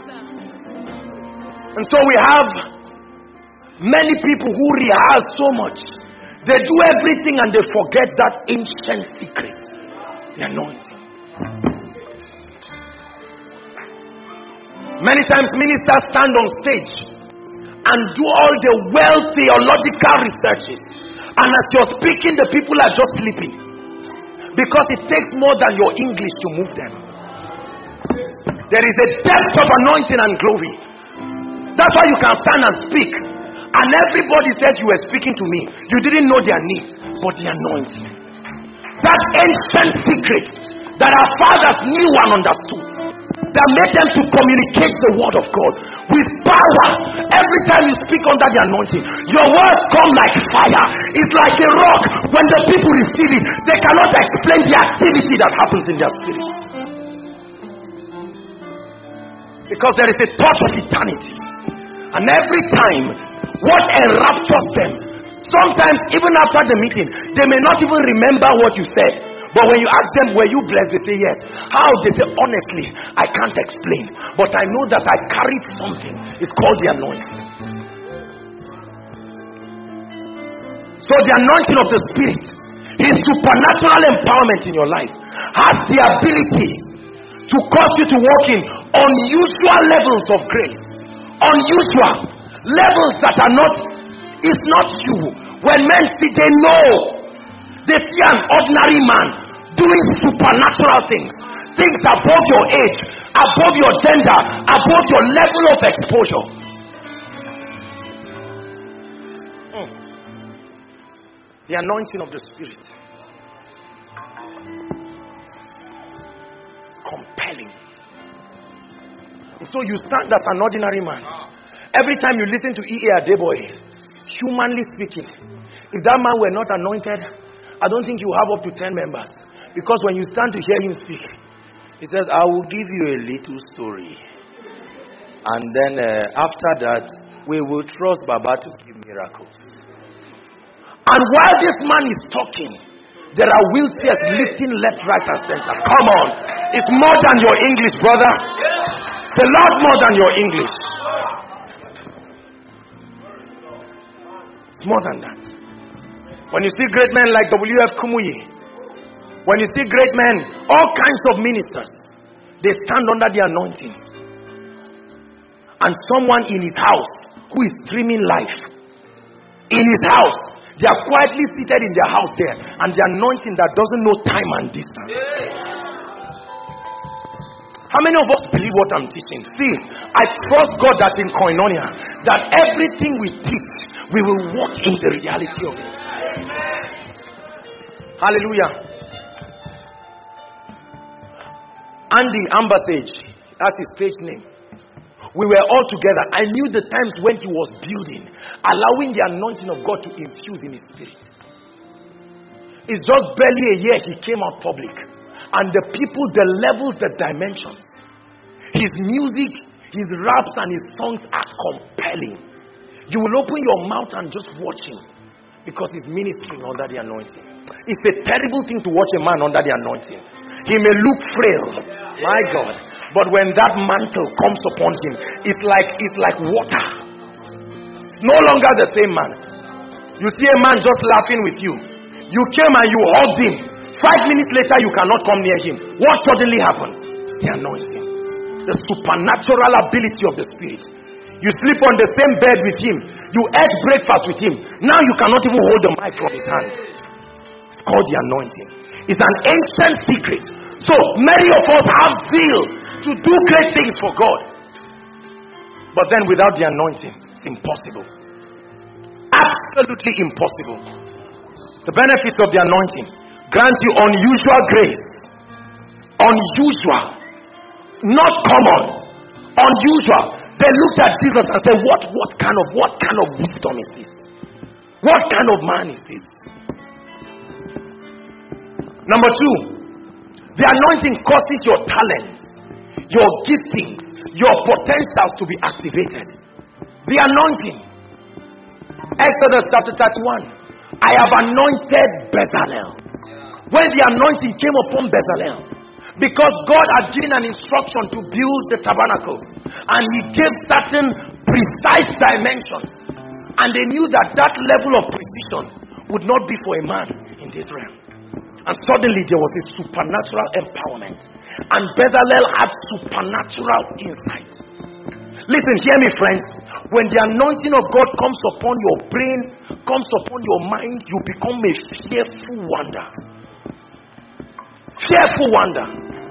S1: And so we have many people who rehearse so much. They do everything and they forget that ancient secret. The anointing. Many times ministers stand on stage and do all the well theological researches, and as you're speaking, the people are just sleeping, because it takes more than your English to move them. There is a depth of anointing and glory. That's why you can stand and speak, and everybody said you were speaking to me. You didn't know their needs, but the anointing, that ancient secret that our fathers knew and understood, that made them to communicate the word of God with power. Every time you speak under the anointing, your words come like fire. It's like a rock. When the people receive it, they cannot explain the activity that happens in their spirit, because there is a touch of eternity. And every time, what enraptures them, sometimes even after the meeting, they may not even remember what you said. But when you ask them, were you blessed? They say yes. How? They say, honestly, I can't explain, but I know that I carried something. It's called the anointing. So the anointing of the Spirit, His supernatural empowerment in your life, has the ability to cause you to walk in unusual levels of grace. Unusual levels that are not, it's not you. When men see, they know. They see an ordinary man doing supernatural things, things above your age, above your gender, above your level of exposure. Mm. The anointing of the Spirit, compelling. And so you stand as an ordinary man. Every time you listen to E A Adeboye, humanly speaking, if that man were not anointed, I don't think you have up to ten members. Because when you stand to hear him speak, he says, I will give you a little story. And then uh, after that, we will trust Baba to give miracles. And while this man is talking, there are wheelchairs lifting left, right, and center. Come on. It's more than your English, brother. It's a lot more than your English. It's more than that. When you see great men like W F Kumuyi, when you see great men, all kinds of ministers, they stand under the anointing. And someone in his house who is streaming life, in his house, they are quietly seated in their house there, and the anointing that doesn't know time and distance. How many of us believe what I'm teaching? See, I trust God that in Koinonia, that everything we teach, we will walk in the reality of it. Hallelujah. Andy Ambersage, that's his stage name. We were all together. I knew the times when he was building, allowing the anointing of God to infuse in his spirit. It's just barely a year he came out public. And the people, the levels, the dimensions. His music, his raps and his songs are compelling. You will open your mouth and just watch him, because he's ministering under the anointing. It's a terrible thing to watch a man under the anointing. He may look frail, my God, but when that mantle comes upon him, it's like it's like water. No longer the same man. You see a man just laughing with you. You came and you hugged him. Five minutes later, you cannot come near him. What suddenly happened? The anointing, the supernatural ability of the Spirit. You sleep on the same bed with him. You ate breakfast with him. Now you cannot even hold the mic from his hand. It's called the anointing. It's an ancient secret. So many of us have zeal to do great things for God, but then without the anointing, it's impossible. Absolutely impossible. The benefits of the anointing grants you unusual grace. Unusual. Not common. Unusual. They looked at Jesus and said, what, what kind of what kind of wisdom is this? What kind of man is this? Number two, the anointing causes your talents, your giftings, your potentials to be activated. The anointing. Exodus chapter thirty-one. I have anointed Bezalel. When the anointing came upon Bezalel, because God had given an instruction to build the tabernacle, and he gave certain precise dimensions, and they knew that that level of precision would not be for a man in this realm. And suddenly there was a supernatural empowerment, and Bezalel had supernatural insight. Listen, hear me, friends. When the anointing of God comes upon your brain, comes upon your mind, you become a fearful wonder. Fearful wonder.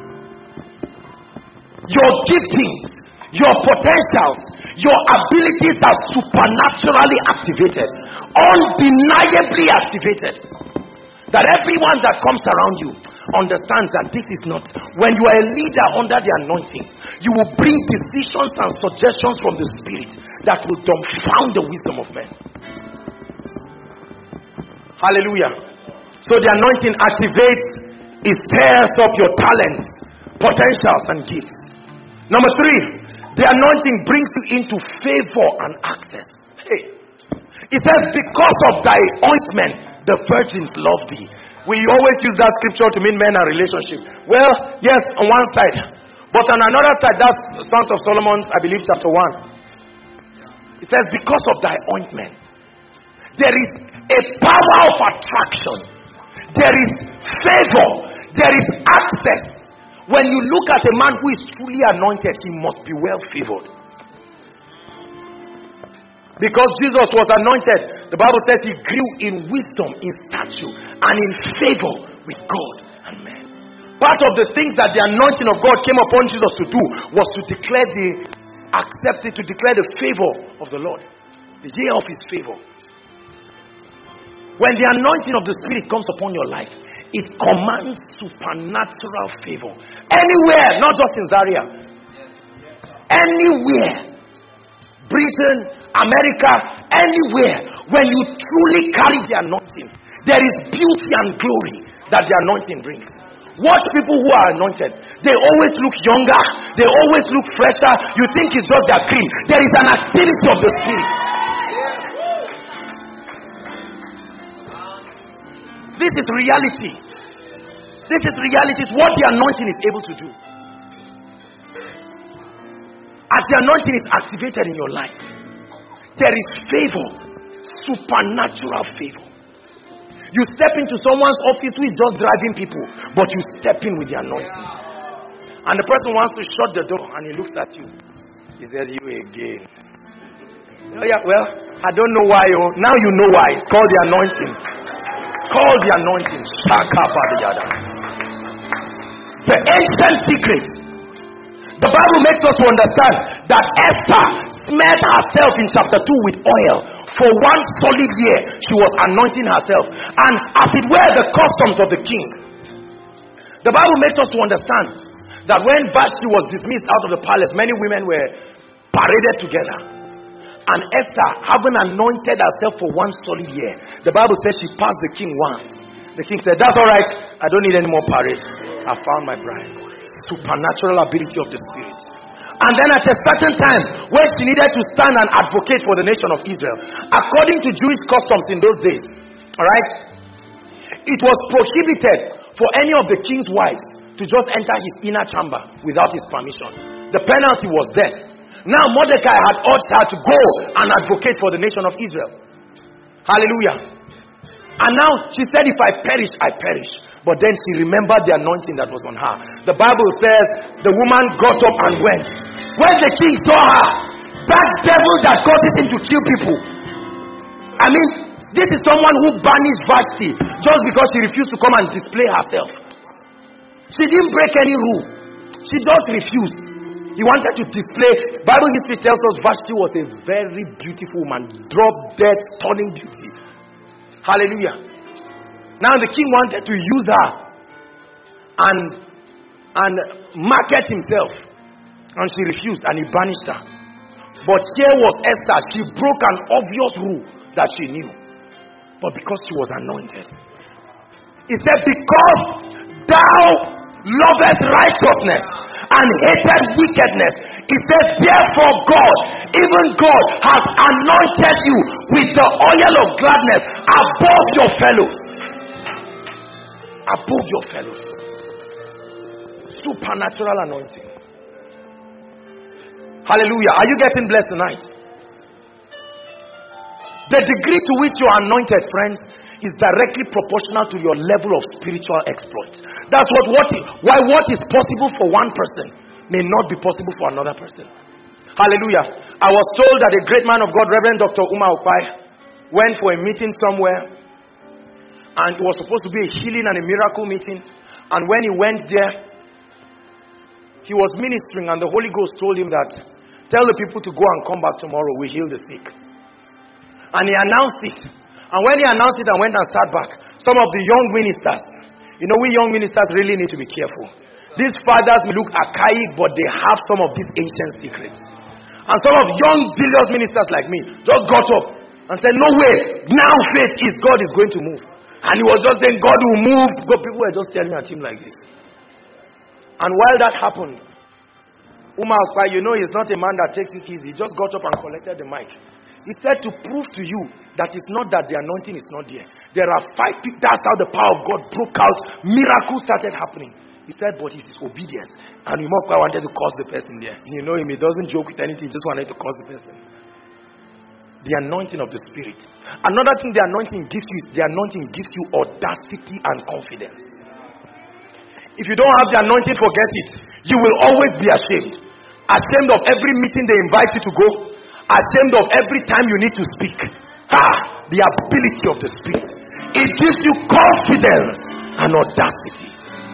S1: Your giftings, your potentials, your abilities are supernaturally activated, undeniably activated. That everyone that comes around you understands that this is not. When you are a leader under the anointing, you will bring decisions and suggestions from the Spirit that will dumbfound the wisdom of men. Hallelujah. So the anointing activates, it stirs up your talents, potentials, and gifts. Number three, the anointing brings you into favor and access. Hey, it says, because of thy ointment, the virgins love thee. We always use that scripture to mean men and relationship. Well, yes, on one side. But on another side, that's Sons of Solomon, I believe, chapter one. It says, because of thy ointment, there is a power of attraction. There is favor. There is access. When you look at a man who is truly anointed, he must be well favored. Because Jesus was anointed, the Bible says he grew in wisdom, in stature, and in favor with God and men. Part of the things that the anointing of God came upon Jesus to do was to declare the accepted, to declare the favor of the Lord, the year of his favor. When the anointing of the Spirit comes upon your life, it commands supernatural favor. Anywhere, not just in Zaria. Anywhere. Britain, America, anywhere. When you truly carry the anointing, there is beauty and glory that the anointing brings. Watch people who are anointed. They always look younger. They always look fresher. You think it's just their cream. There is an activity of the Spirit. This is reality. This is reality. It's what the anointing is able to do. As the anointing is activated in your life, there is favor, supernatural favor. You step into someone's office who is just driving people, but you step in with the anointing. And the person wants to shut the door and he looks at you. He says, you again. Oh yeah, well, I don't know why. Oh, now you know why. It's called the anointing. Call the anointing. The ancient secret. The Bible makes us to understand that Esther smeared herself in chapter two with oil. For one solid year, she was anointing herself. And as it were, the customs of the king. The Bible makes us to understand that when Vashti was dismissed out of the palace, many women were paraded together. And Esther, having anointed herself for one solid year, the Bible says she passed the king once. The king said, that's all right. I don't need any more parade. I found my bride. Supernatural ability of the Spirit. And then at a certain time, when she needed to stand and advocate for the nation of Israel, according to Jewish customs in those days, all right, it was prohibited for any of the king's wives to just enter his inner chamber without his permission. The penalty was death. Now Mordecai had urged her to go and advocate for the nation of Israel. Hallelujah. And now she said, if I perish, I perish. But then she remembered the anointing that was on her. The Bible says the woman got up and went. When the king saw her, that devil that causes him to kill people. I mean, this is someone who banished Vashti just because she refused to come and display herself. She didn't break any rule. She just refused. He wanted to display. Bible history tells us Vashti was a very beautiful woman. Drop dead, stunning beauty. Hallelujah. Now the king wanted to use her and, and market himself. And she refused and he banished her. But here was Esther. She broke an obvious rule that she knew. But because she was anointed. He said, because thou lovest righteousness and hated wickedness. He said, therefore God, even God has anointed you with the oil of gladness above your fellows. Above your fellows. Supernatural anointing. Hallelujah. Are you getting blessed tonight? The degree to which you are anointed, friends, is directly proportional to your level of spiritual exploit. That's what, what is, why what is possible for one person may not be possible for another person. Hallelujah. I was told that a great man of God, Reverend Doctor Umar Okpai, went for a meeting somewhere, and it was supposed to be a healing and a miracle meeting. And when he went there, he was ministering, and the Holy Ghost told him that, tell the people to go and come back tomorrow, we heal the sick. And he announced it. And when he announced it and went and sat back, some of the young ministers, you know, we young ministers really need to be careful. These fathers may look archaic, but they have some of these ancient secrets. And some of young zealous ministers like me just got up and said, no way, now faith is God is going to move. And he was just saying, God will move. God, people were just staring at him like this. And while that happened, Umar Okpai, you know, he's not a man that takes it easy. He just got up and collected the mic. He said to prove to you that it's not that the anointing is not there. There are five people. That's how the power of God broke out. Miracles started happening. He said, but it is obedience. And Umar Okpai wanted to curse the person there. You know him, he doesn't joke with anything. He just wanted to curse the person. The anointing of the Spirit. Another thing the anointing gives you is the anointing gives you audacity and confidence. If you don't have the anointing, forget it. You will always be ashamed. Ashamed of every meeting they invite you to go. Ashamed of every time you need to speak. Ah, the ability of the Spirit. It gives you confidence and audacity.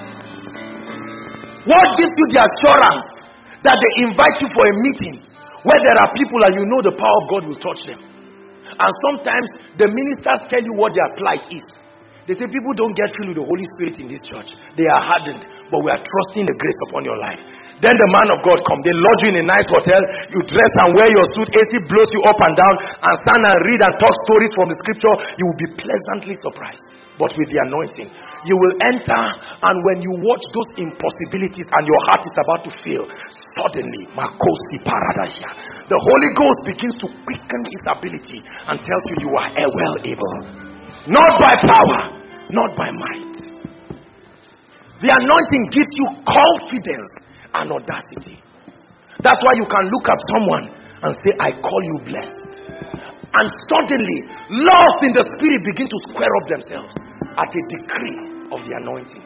S1: What gives you the assurance that they invite you for a meeting where there are people and you know the power of God will touch them? And sometimes the ministers tell you what their plight is. They say people don't get filled with the Holy Spirit in this church. They are hardened, but we are trusting the grace upon your life. Then the man of God comes. They lodge you in a nice hotel. You dress and wear your suit. A C blows you up and down, and stand and read and talk stories from the scripture. You will be pleasantly surprised. But with the anointing, you will enter, and when you watch those impossibilities and your heart is about to fail, suddenly, Makosi Paradisha, the Holy Ghost begins to quicken his ability and tells you you are well able. Not by power, not by might. The anointing gives you confidence and audacity. That's why you can look at someone and say, I call you blessed. And suddenly, laws in the Spirit begin to square up themselves at a decree of the anointing.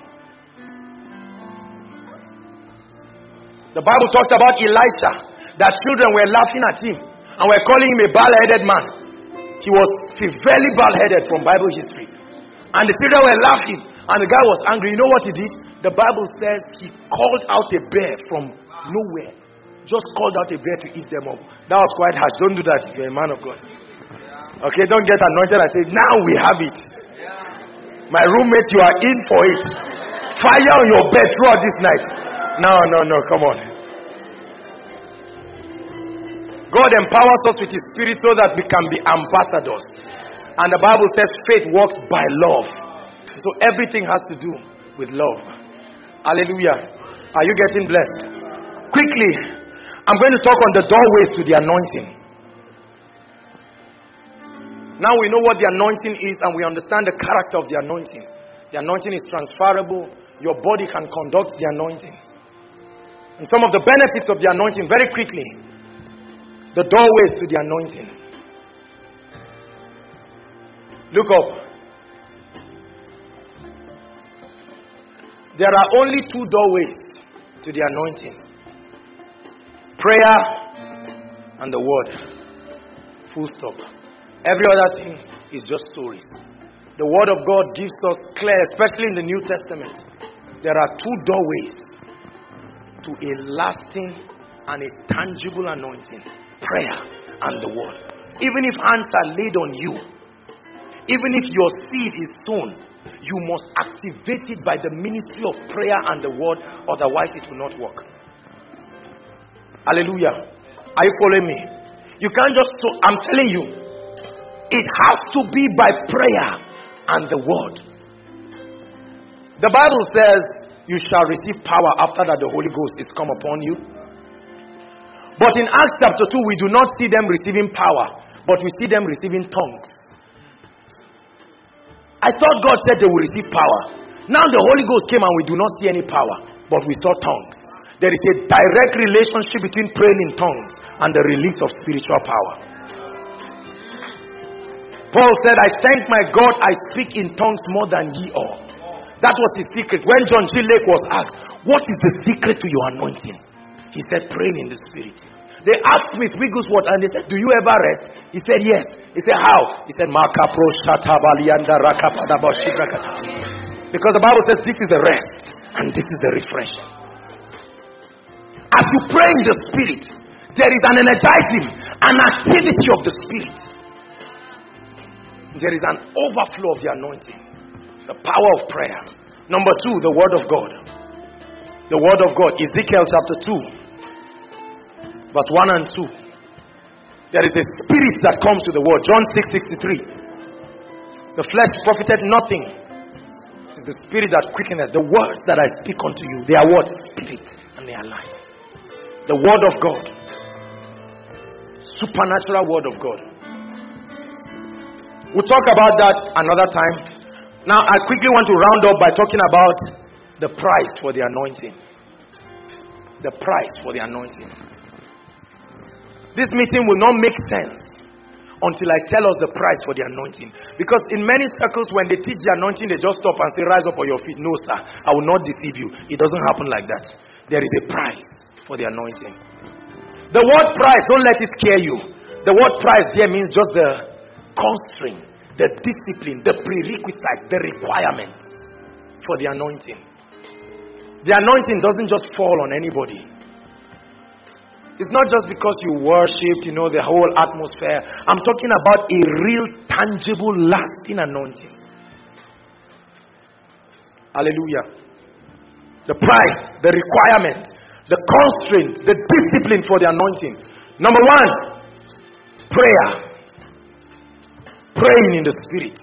S1: The Bible talks about Elisha, that children were laughing at him and were calling him a bald-headed man. He was severely bald-headed from Bible history. And the children were laughing, and the guy was angry. You know what he did? The Bible says he called out a bear from nowhere. Just called out a bear to eat them up. That was quite harsh. Don't do that if you're a man of God. Okay, don't get anointed and say, now we have it. My roommate, you are in for it. Fire on your bed throughout this night. No, no, no, come on. God empowers us with his Spirit so that we can be ambassadors. And the Bible says faith works by love. So everything has to do with love. Hallelujah. Are you getting blessed? Quickly, I'm going to talk on the doorways to the anointing. Now we know what the anointing is, and we understand the character of the anointing. The anointing is transferable. Your body can conduct the anointing. And some of the benefits of the anointing, very quickly. The doorways to the anointing. Look up. There are only two doorways to the anointing. Prayer and the word. Full stop. Every other thing is just stories. The word of God gives us clear, especially in the New Testament. There are two doorways to a lasting and a tangible anointing. Prayer and the word. Even if hands are laid on you, even if your seed is sown You must activate it by the ministry of prayer and the word, otherwise it will not work. Hallelujah. Are you following me? You can't just, so I'm telling you, it has to be by prayer and the word. The Bible says you shall receive power after that the Holy Ghost is come upon you. But in Acts chapter two, we do not see them receiving power, but we see them receiving tongues. I thought God said they will receive power. Now the Holy Ghost came and we do not see any power, but we saw tongues. There is a direct relationship between praying in tongues and the release of spiritual power. Paul said, I thank my God I speak in tongues more than ye all. That was his secret. When John G. Lake was asked, what is the secret to your anointing? He said, praying in the Spirit. They asked Smith Wigglesworth and they said, do you ever rest? He said, yes. He said, how? He said, because the Bible says this is the rest and this is the refreshing. As you pray in the Spirit, there is an energizing, an activity of the Spirit. There is an overflow of the anointing. The power of prayer. Number two, the Word of God. The Word of God. Ezekiel chapter two. Verse one and two. There is a spirit that comes to the word. John six sixty-three. The flesh profited nothing. It is the spirit that quickeneth. The words that I speak unto you, they are what? Spirit, and they are life. The word of God. Supernatural word of God. We'll talk about that another time. Now I quickly want to round up by talking about the price for the anointing. The price for the anointing. This meeting will not make sense until I tell us the price for the anointing. Because in many circles, when they teach the anointing, they just stop and say, rise up on your feet. No, sir, I will not deceive you. It doesn't happen like that. There is a price for the anointing. The word price, don't let it scare you. The word price there means just the constraint, the discipline, the prerequisites, the requirements for the anointing. The anointing doesn't just fall on anybody. It's not just because you worship, you know, the whole atmosphere. I'm talking about a real, tangible, lasting anointing. Hallelujah. The price, the requirement, the constraint, the discipline for the anointing. Number one, prayer. Praying in the Spirit.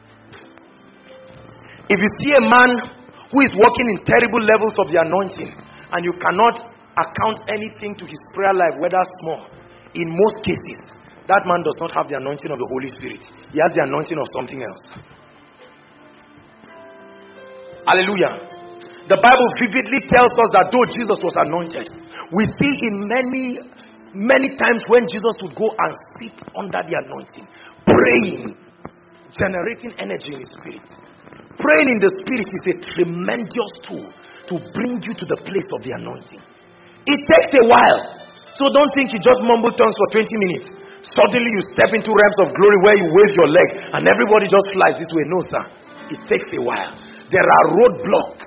S1: If you see a man who is walking in terrible levels of the anointing and you cannot account anything to his prayer life, whether small, in most cases, that man does not have the anointing of the Holy Spirit. He has the anointing of something else. Hallelujah. The Bible vividly tells us that though Jesus was anointed, we see in many, many times when Jesus would go and sit under the anointing, praying, generating energy in his spirit. Praying in the Spirit is a tremendous tool to bring you to the place of the anointing. It takes a while. So don't think you just mumble tongues for twenty minutes. Suddenly you step into realms of glory where you wave your leg and everybody just flies this way. No, sir. It takes a while. There are roadblocks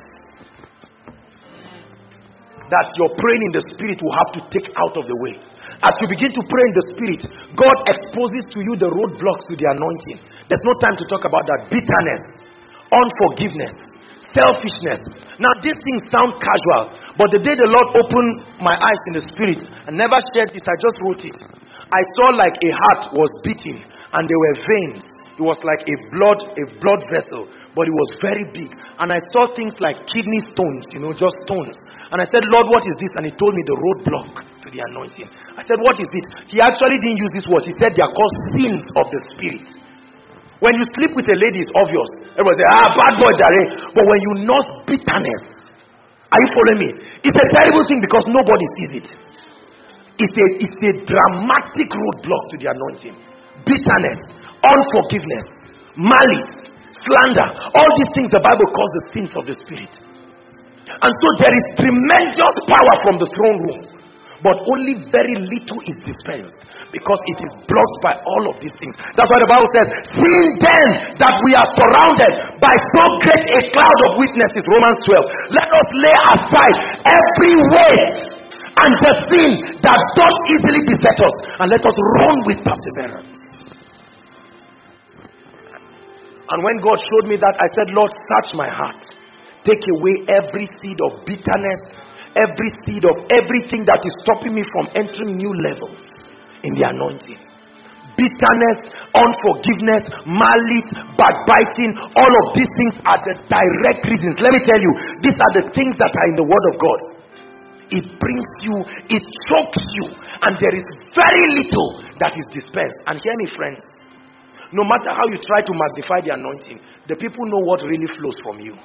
S1: that your praying in the Spirit will have to take out of the way. As you begin to pray in the Spirit, God exposes to you the roadblocks to the anointing. There's no time to talk about that. Bitterness, unforgiveness, selfishness. Now these things sound casual, but the day the Lord opened my eyes in the Spirit, I never shared this, I just wrote it. I saw like a heart was beating and there were veins. It was like a blood, a blood vessel, but it was very big. And I saw things like kidney stones, you know, just stones. And I said, Lord, what is this? And he told me the roadblock to the anointing. I said, what is it? He actually didn't use these words. He said they are called sins of the Spirit. When you sleep with a lady, it's obvious. Everybody say, ah, bad boy, Jare. But when you nurse bitterness, are you following me? It's a terrible thing because nobody sees it. It's a, it's a dramatic roadblock to the anointing. Bitterness, unforgiveness, malice, slander. All these things the Bible calls the sins of the Spirit. And so there is tremendous power from the throne room. But only very little is dispensed because it is blocked by all of these things. That's why the Bible says, seeing then that we are surrounded by so great a cloud of witnesses, Romans twelve, let us lay aside every weight and the sin that does easily beset us, and let us run with perseverance. And when God showed me that, I said, Lord, search my heart. Take away every seed of bitterness, every seed of everything that is stopping me from entering new levels in the anointing. Bitterness, unforgiveness, malice, backbiting, all of these things are the direct reasons. Let me tell you, these are the things that are in the Word of God. It brings you, it chokes you, and there is very little that is dispensed. And hear me, friends, no matter how you try to magnify the anointing, the people know what really flows from you.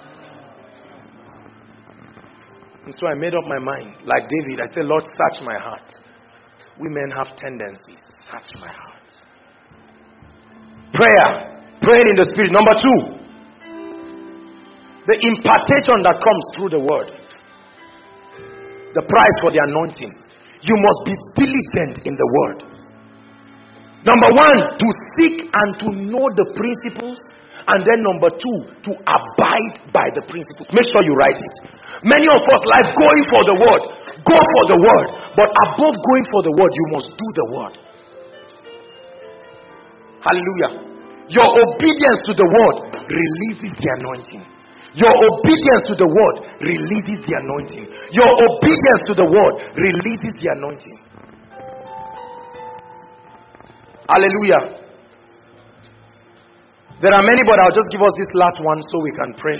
S1: And so I made up my mind, like David, I said, Lord, search my heart. Women have tendencies. Search my heart. Prayer. Praying in the Spirit. Number two, the impartation that comes through the word. The price for the anointing. You must be diligent in the word. Number one, to seek and to know the principles. And then number two, to abide by the principles. Make sure you write it. Many of us like going for the word. Go for the word. But above going for the word, you must do the word. Hallelujah. Your obedience to the word releases the anointing. Your obedience to the word releases the anointing. Your obedience to the word releases the anointing. Hallelujah. There are many, but I'll just give us this last one so we can pray.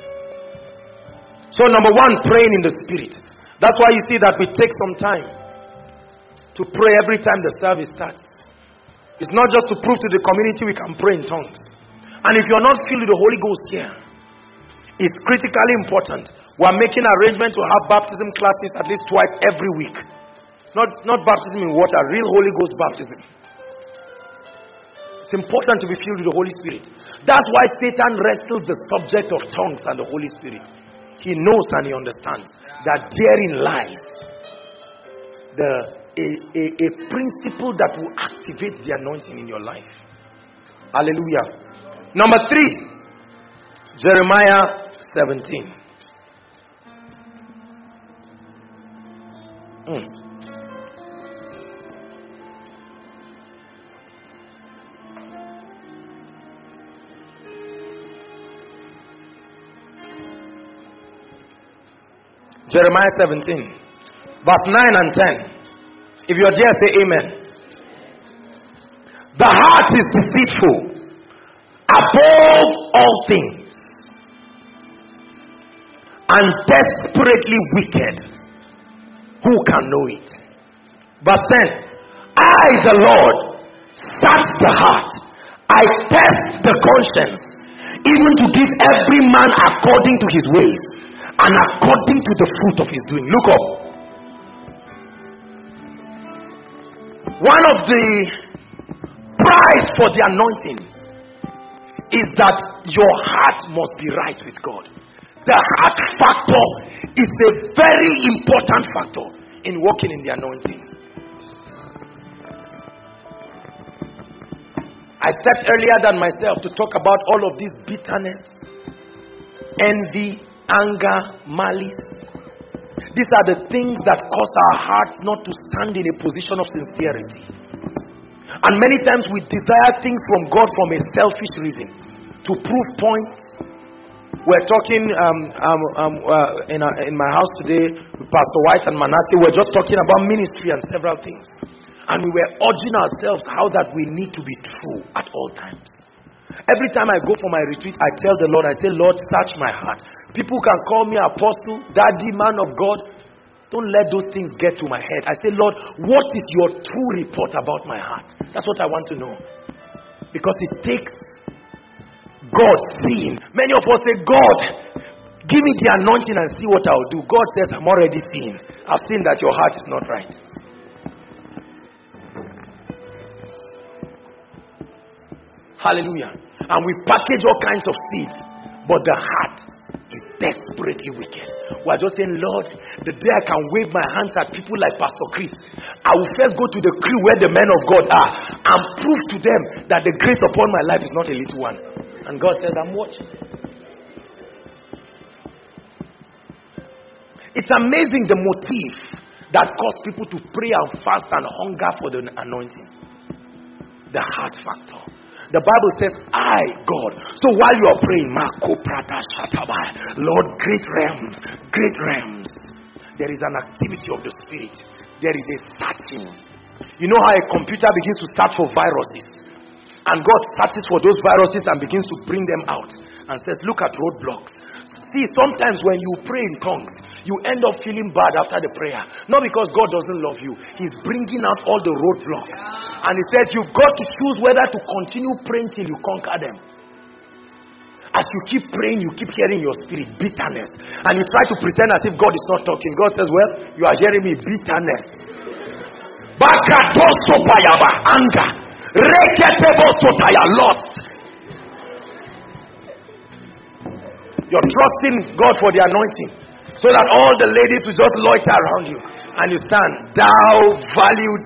S1: So number one, praying in the Spirit. That's why you see that we take some time to pray every time the service starts. It's not just to prove to the community we can pray in tongues. And if you're not filled with the Holy Ghost here, it's critically important. We're making arrangements to have baptism classes at least twice every week. Not, not baptism in water, real Holy Ghost baptism. It's important to be filled with the Holy Spirit. That's why Satan wrestles the subject of tongues and the Holy Spirit. He knows and he understands that therein lies the a, a, a principle that will activate the anointing in your life. Hallelujah. Number three, Jeremiah seventeen. Mm. Jeremiah seventeen, verse nine and ten. If you are there, say amen. The heart is deceitful above all things and desperately wicked. Who can know it? Verse ten. I, the Lord, search the heart. I test the conscience, even to give every man according to his ways and according to the fruit of his doing. Look up. One of the price for the anointing is that your heart must be right with God. The heart factor is a very important factor in walking in the anointing. I said earlier than myself to talk about all of this bitterness, envy, anger, malice. These are the things that cause our hearts not to stand in a position of sincerity. And many times we desire things from God from a selfish reason. To prove points. We're talking um, um, um, uh, in, a, in my house today with Pastor White and Manasseh. We're just talking about ministry and several things. And we were urging ourselves how that we need to be true at all times. Every time I go for my retreat, I tell the Lord, I say, Lord, search my heart. People can call me apostle, daddy, man of God. Don't let those things get to my head. I say, Lord, what is your true report about my heart? That's what I want to know. Because it takes God seeing. Many of us say, God, give me the anointing and see what I'll do. God says, I'm already seeing. I've seen that your heart is not right. Hallelujah. And we package all kinds of seeds, but the heart is desperately wicked. We're just saying, Lord, the day I can wave my hands at people like Pastor Chris, I will first go to the crew where the men of God are and prove to them that the grace upon my life is not a little one. And God says, I'm watching. It's amazing the motive that caused people to pray and fast and hunger for the anointing. The heart factor. The Bible says, I, God. So while you are praying, Lord, great realms, great realms, there is an activity of the Spirit. There is a searching. You know how a computer begins to search for viruses, and God searches for those viruses and begins to bring them out and says, look at roadblocks. See, sometimes when you pray in tongues, you end up feeling bad after the prayer. Not because God doesn't love you. He's bringing out all the roadblocks. And he says you've got to choose whether to continue praying till you conquer them. As you keep praying, you keep hearing your spirit, bitterness. And you try to pretend as if God is not talking. God says, well, you are hearing me, bitterness. Anger. Lost. You're trusting God for the anointing, so that all the ladies will just loiter around you. And you stand, thou valued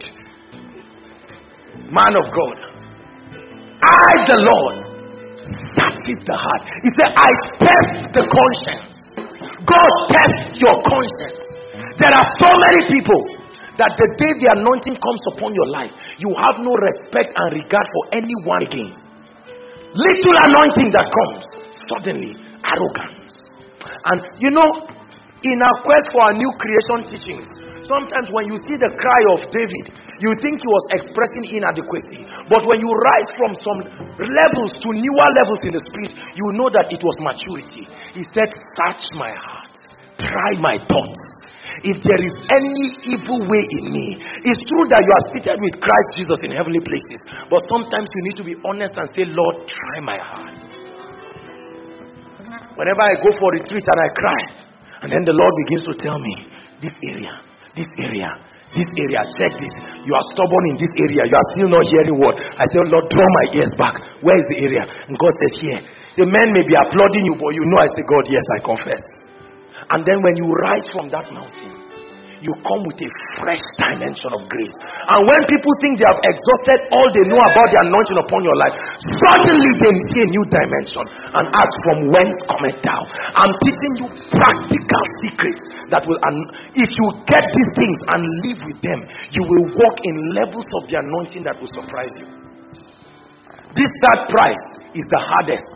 S1: man of God. I, the Lord, searches the heart. He said, I test the conscience. God tests your conscience. There are so many people that the day the anointing comes upon your life, you have no respect and regard for anyone again. Little anointing that comes, suddenly arrogance. And you know, in our quest for our new creation teachings, sometimes when you see the cry of David, you think he was expressing inadequacy. But when you rise from some levels to newer levels in the spirit, you know that it was maturity. He said, search my heart, try my thoughts. If there is any evil way in me, it's true that you are seated with Christ Jesus in heavenly places, but sometimes you need to be honest and say, Lord, try my heart. Whenever I go for retreat and I cry, and then the Lord begins to tell me, this area, this area, this area, check this. You are stubborn in this area. You are still not hearing word. I say, Lord, draw my ears back. Where is the area? And God says, here. The men may be applauding you, but you know I say, God, yes, I confess. And then when you rise from that mountain, you come with a fresh dimension of grace. And when people think they have exhausted all they know about the anointing upon your life, suddenly they see a new dimension and ask, from whence cometh thou? I'm teaching you practical secrets that will, and if you get these things and live with them, you will walk in levels of the anointing that will surprise you. This third price is the hardest.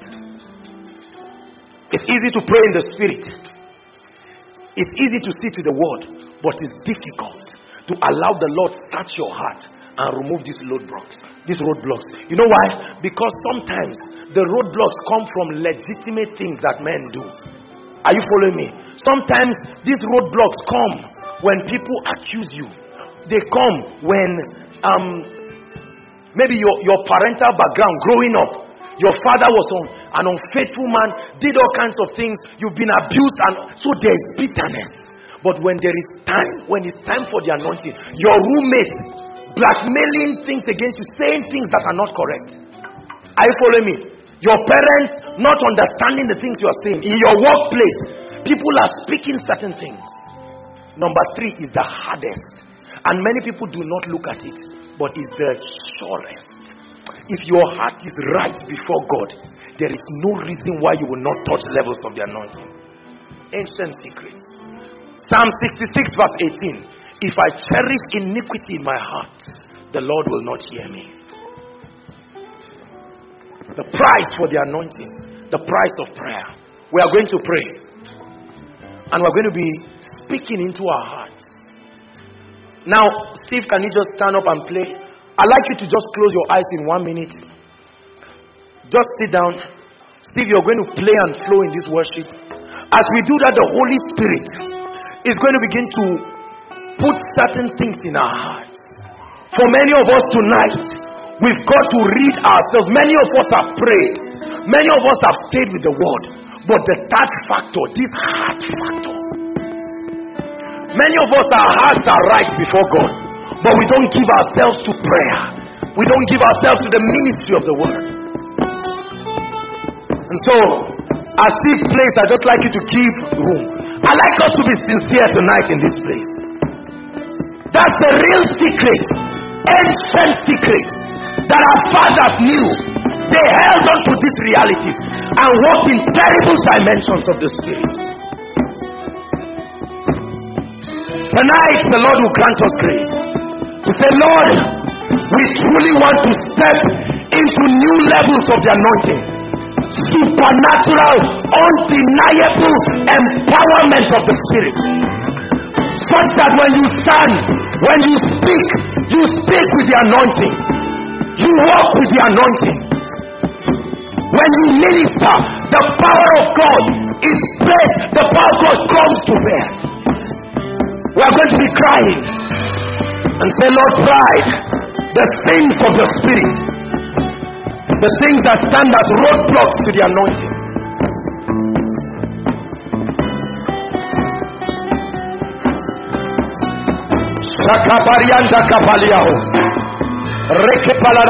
S1: It's easy to pray in the spirit. It's easy to sit with the word. But it's difficult to allow the Lord touch your heart and remove these roadblocks. These roadblocks. You know why? Because sometimes the roadblocks come from legitimate things that men do. Are you following me? Sometimes these roadblocks come when people accuse you. They come when um, maybe your, your parental background growing up, your father was on, an unfaithful man, did all kinds of things, you've been abused, and so there is bitterness. But when there is time, when it's time for the anointing, your roommate blackmailing things against you, saying things that are not correct. Are you following me? Your parents not understanding the things you are saying. In your workplace, people are speaking certain things. Number three is the hardest. And many people do not look at it, but it's the surest. If your heart is right before God, there is no reason why you will not touch levels of the anointing. Ancient secrets. Psalm sixty-six verse eighteen. If I cherish iniquity in my heart, the Lord will not hear me. The price for the anointing, the price of prayer. We are going to pray. And we're going to be speaking into our hearts. Now, Steve, can you just stand up and play? I'd like you to just close your eyes in one minute. Just sit down. Steve, you're going to play and flow in this worship. As we do that, the Holy Spirit is going to begin to put certain things in our hearts. For many of us tonight, we've got to read ourselves. Many of us have prayed. Many of us have stayed with the word. But the third factor, this heart factor. Many of us, our hearts are right before God, but we don't give ourselves to prayer. We don't give ourselves to the ministry of the word. And so, as Steve plays, I'd just like you to give room. I'd like us to be sincere tonight in this place. That's the real secret, ancient secret that our fathers knew. They held on to these realities and walked in terrible dimensions of the spirit. Tonight, the Lord will grant us grace to say, Lord, We truly want to step into new levels of the anointing. Supernatural, undeniable empowerment of the Spirit. Such that when you stand, when you speak, you speak with the anointing. You walk with the anointing. When you minister, the power of God is spread. The power of God comes to bear. We are going to be crying and say, Lord, pride, the things of the Spirit, the things that stand as roadblocks to the anointing. Shakabarianda kapaliaos. Rekepala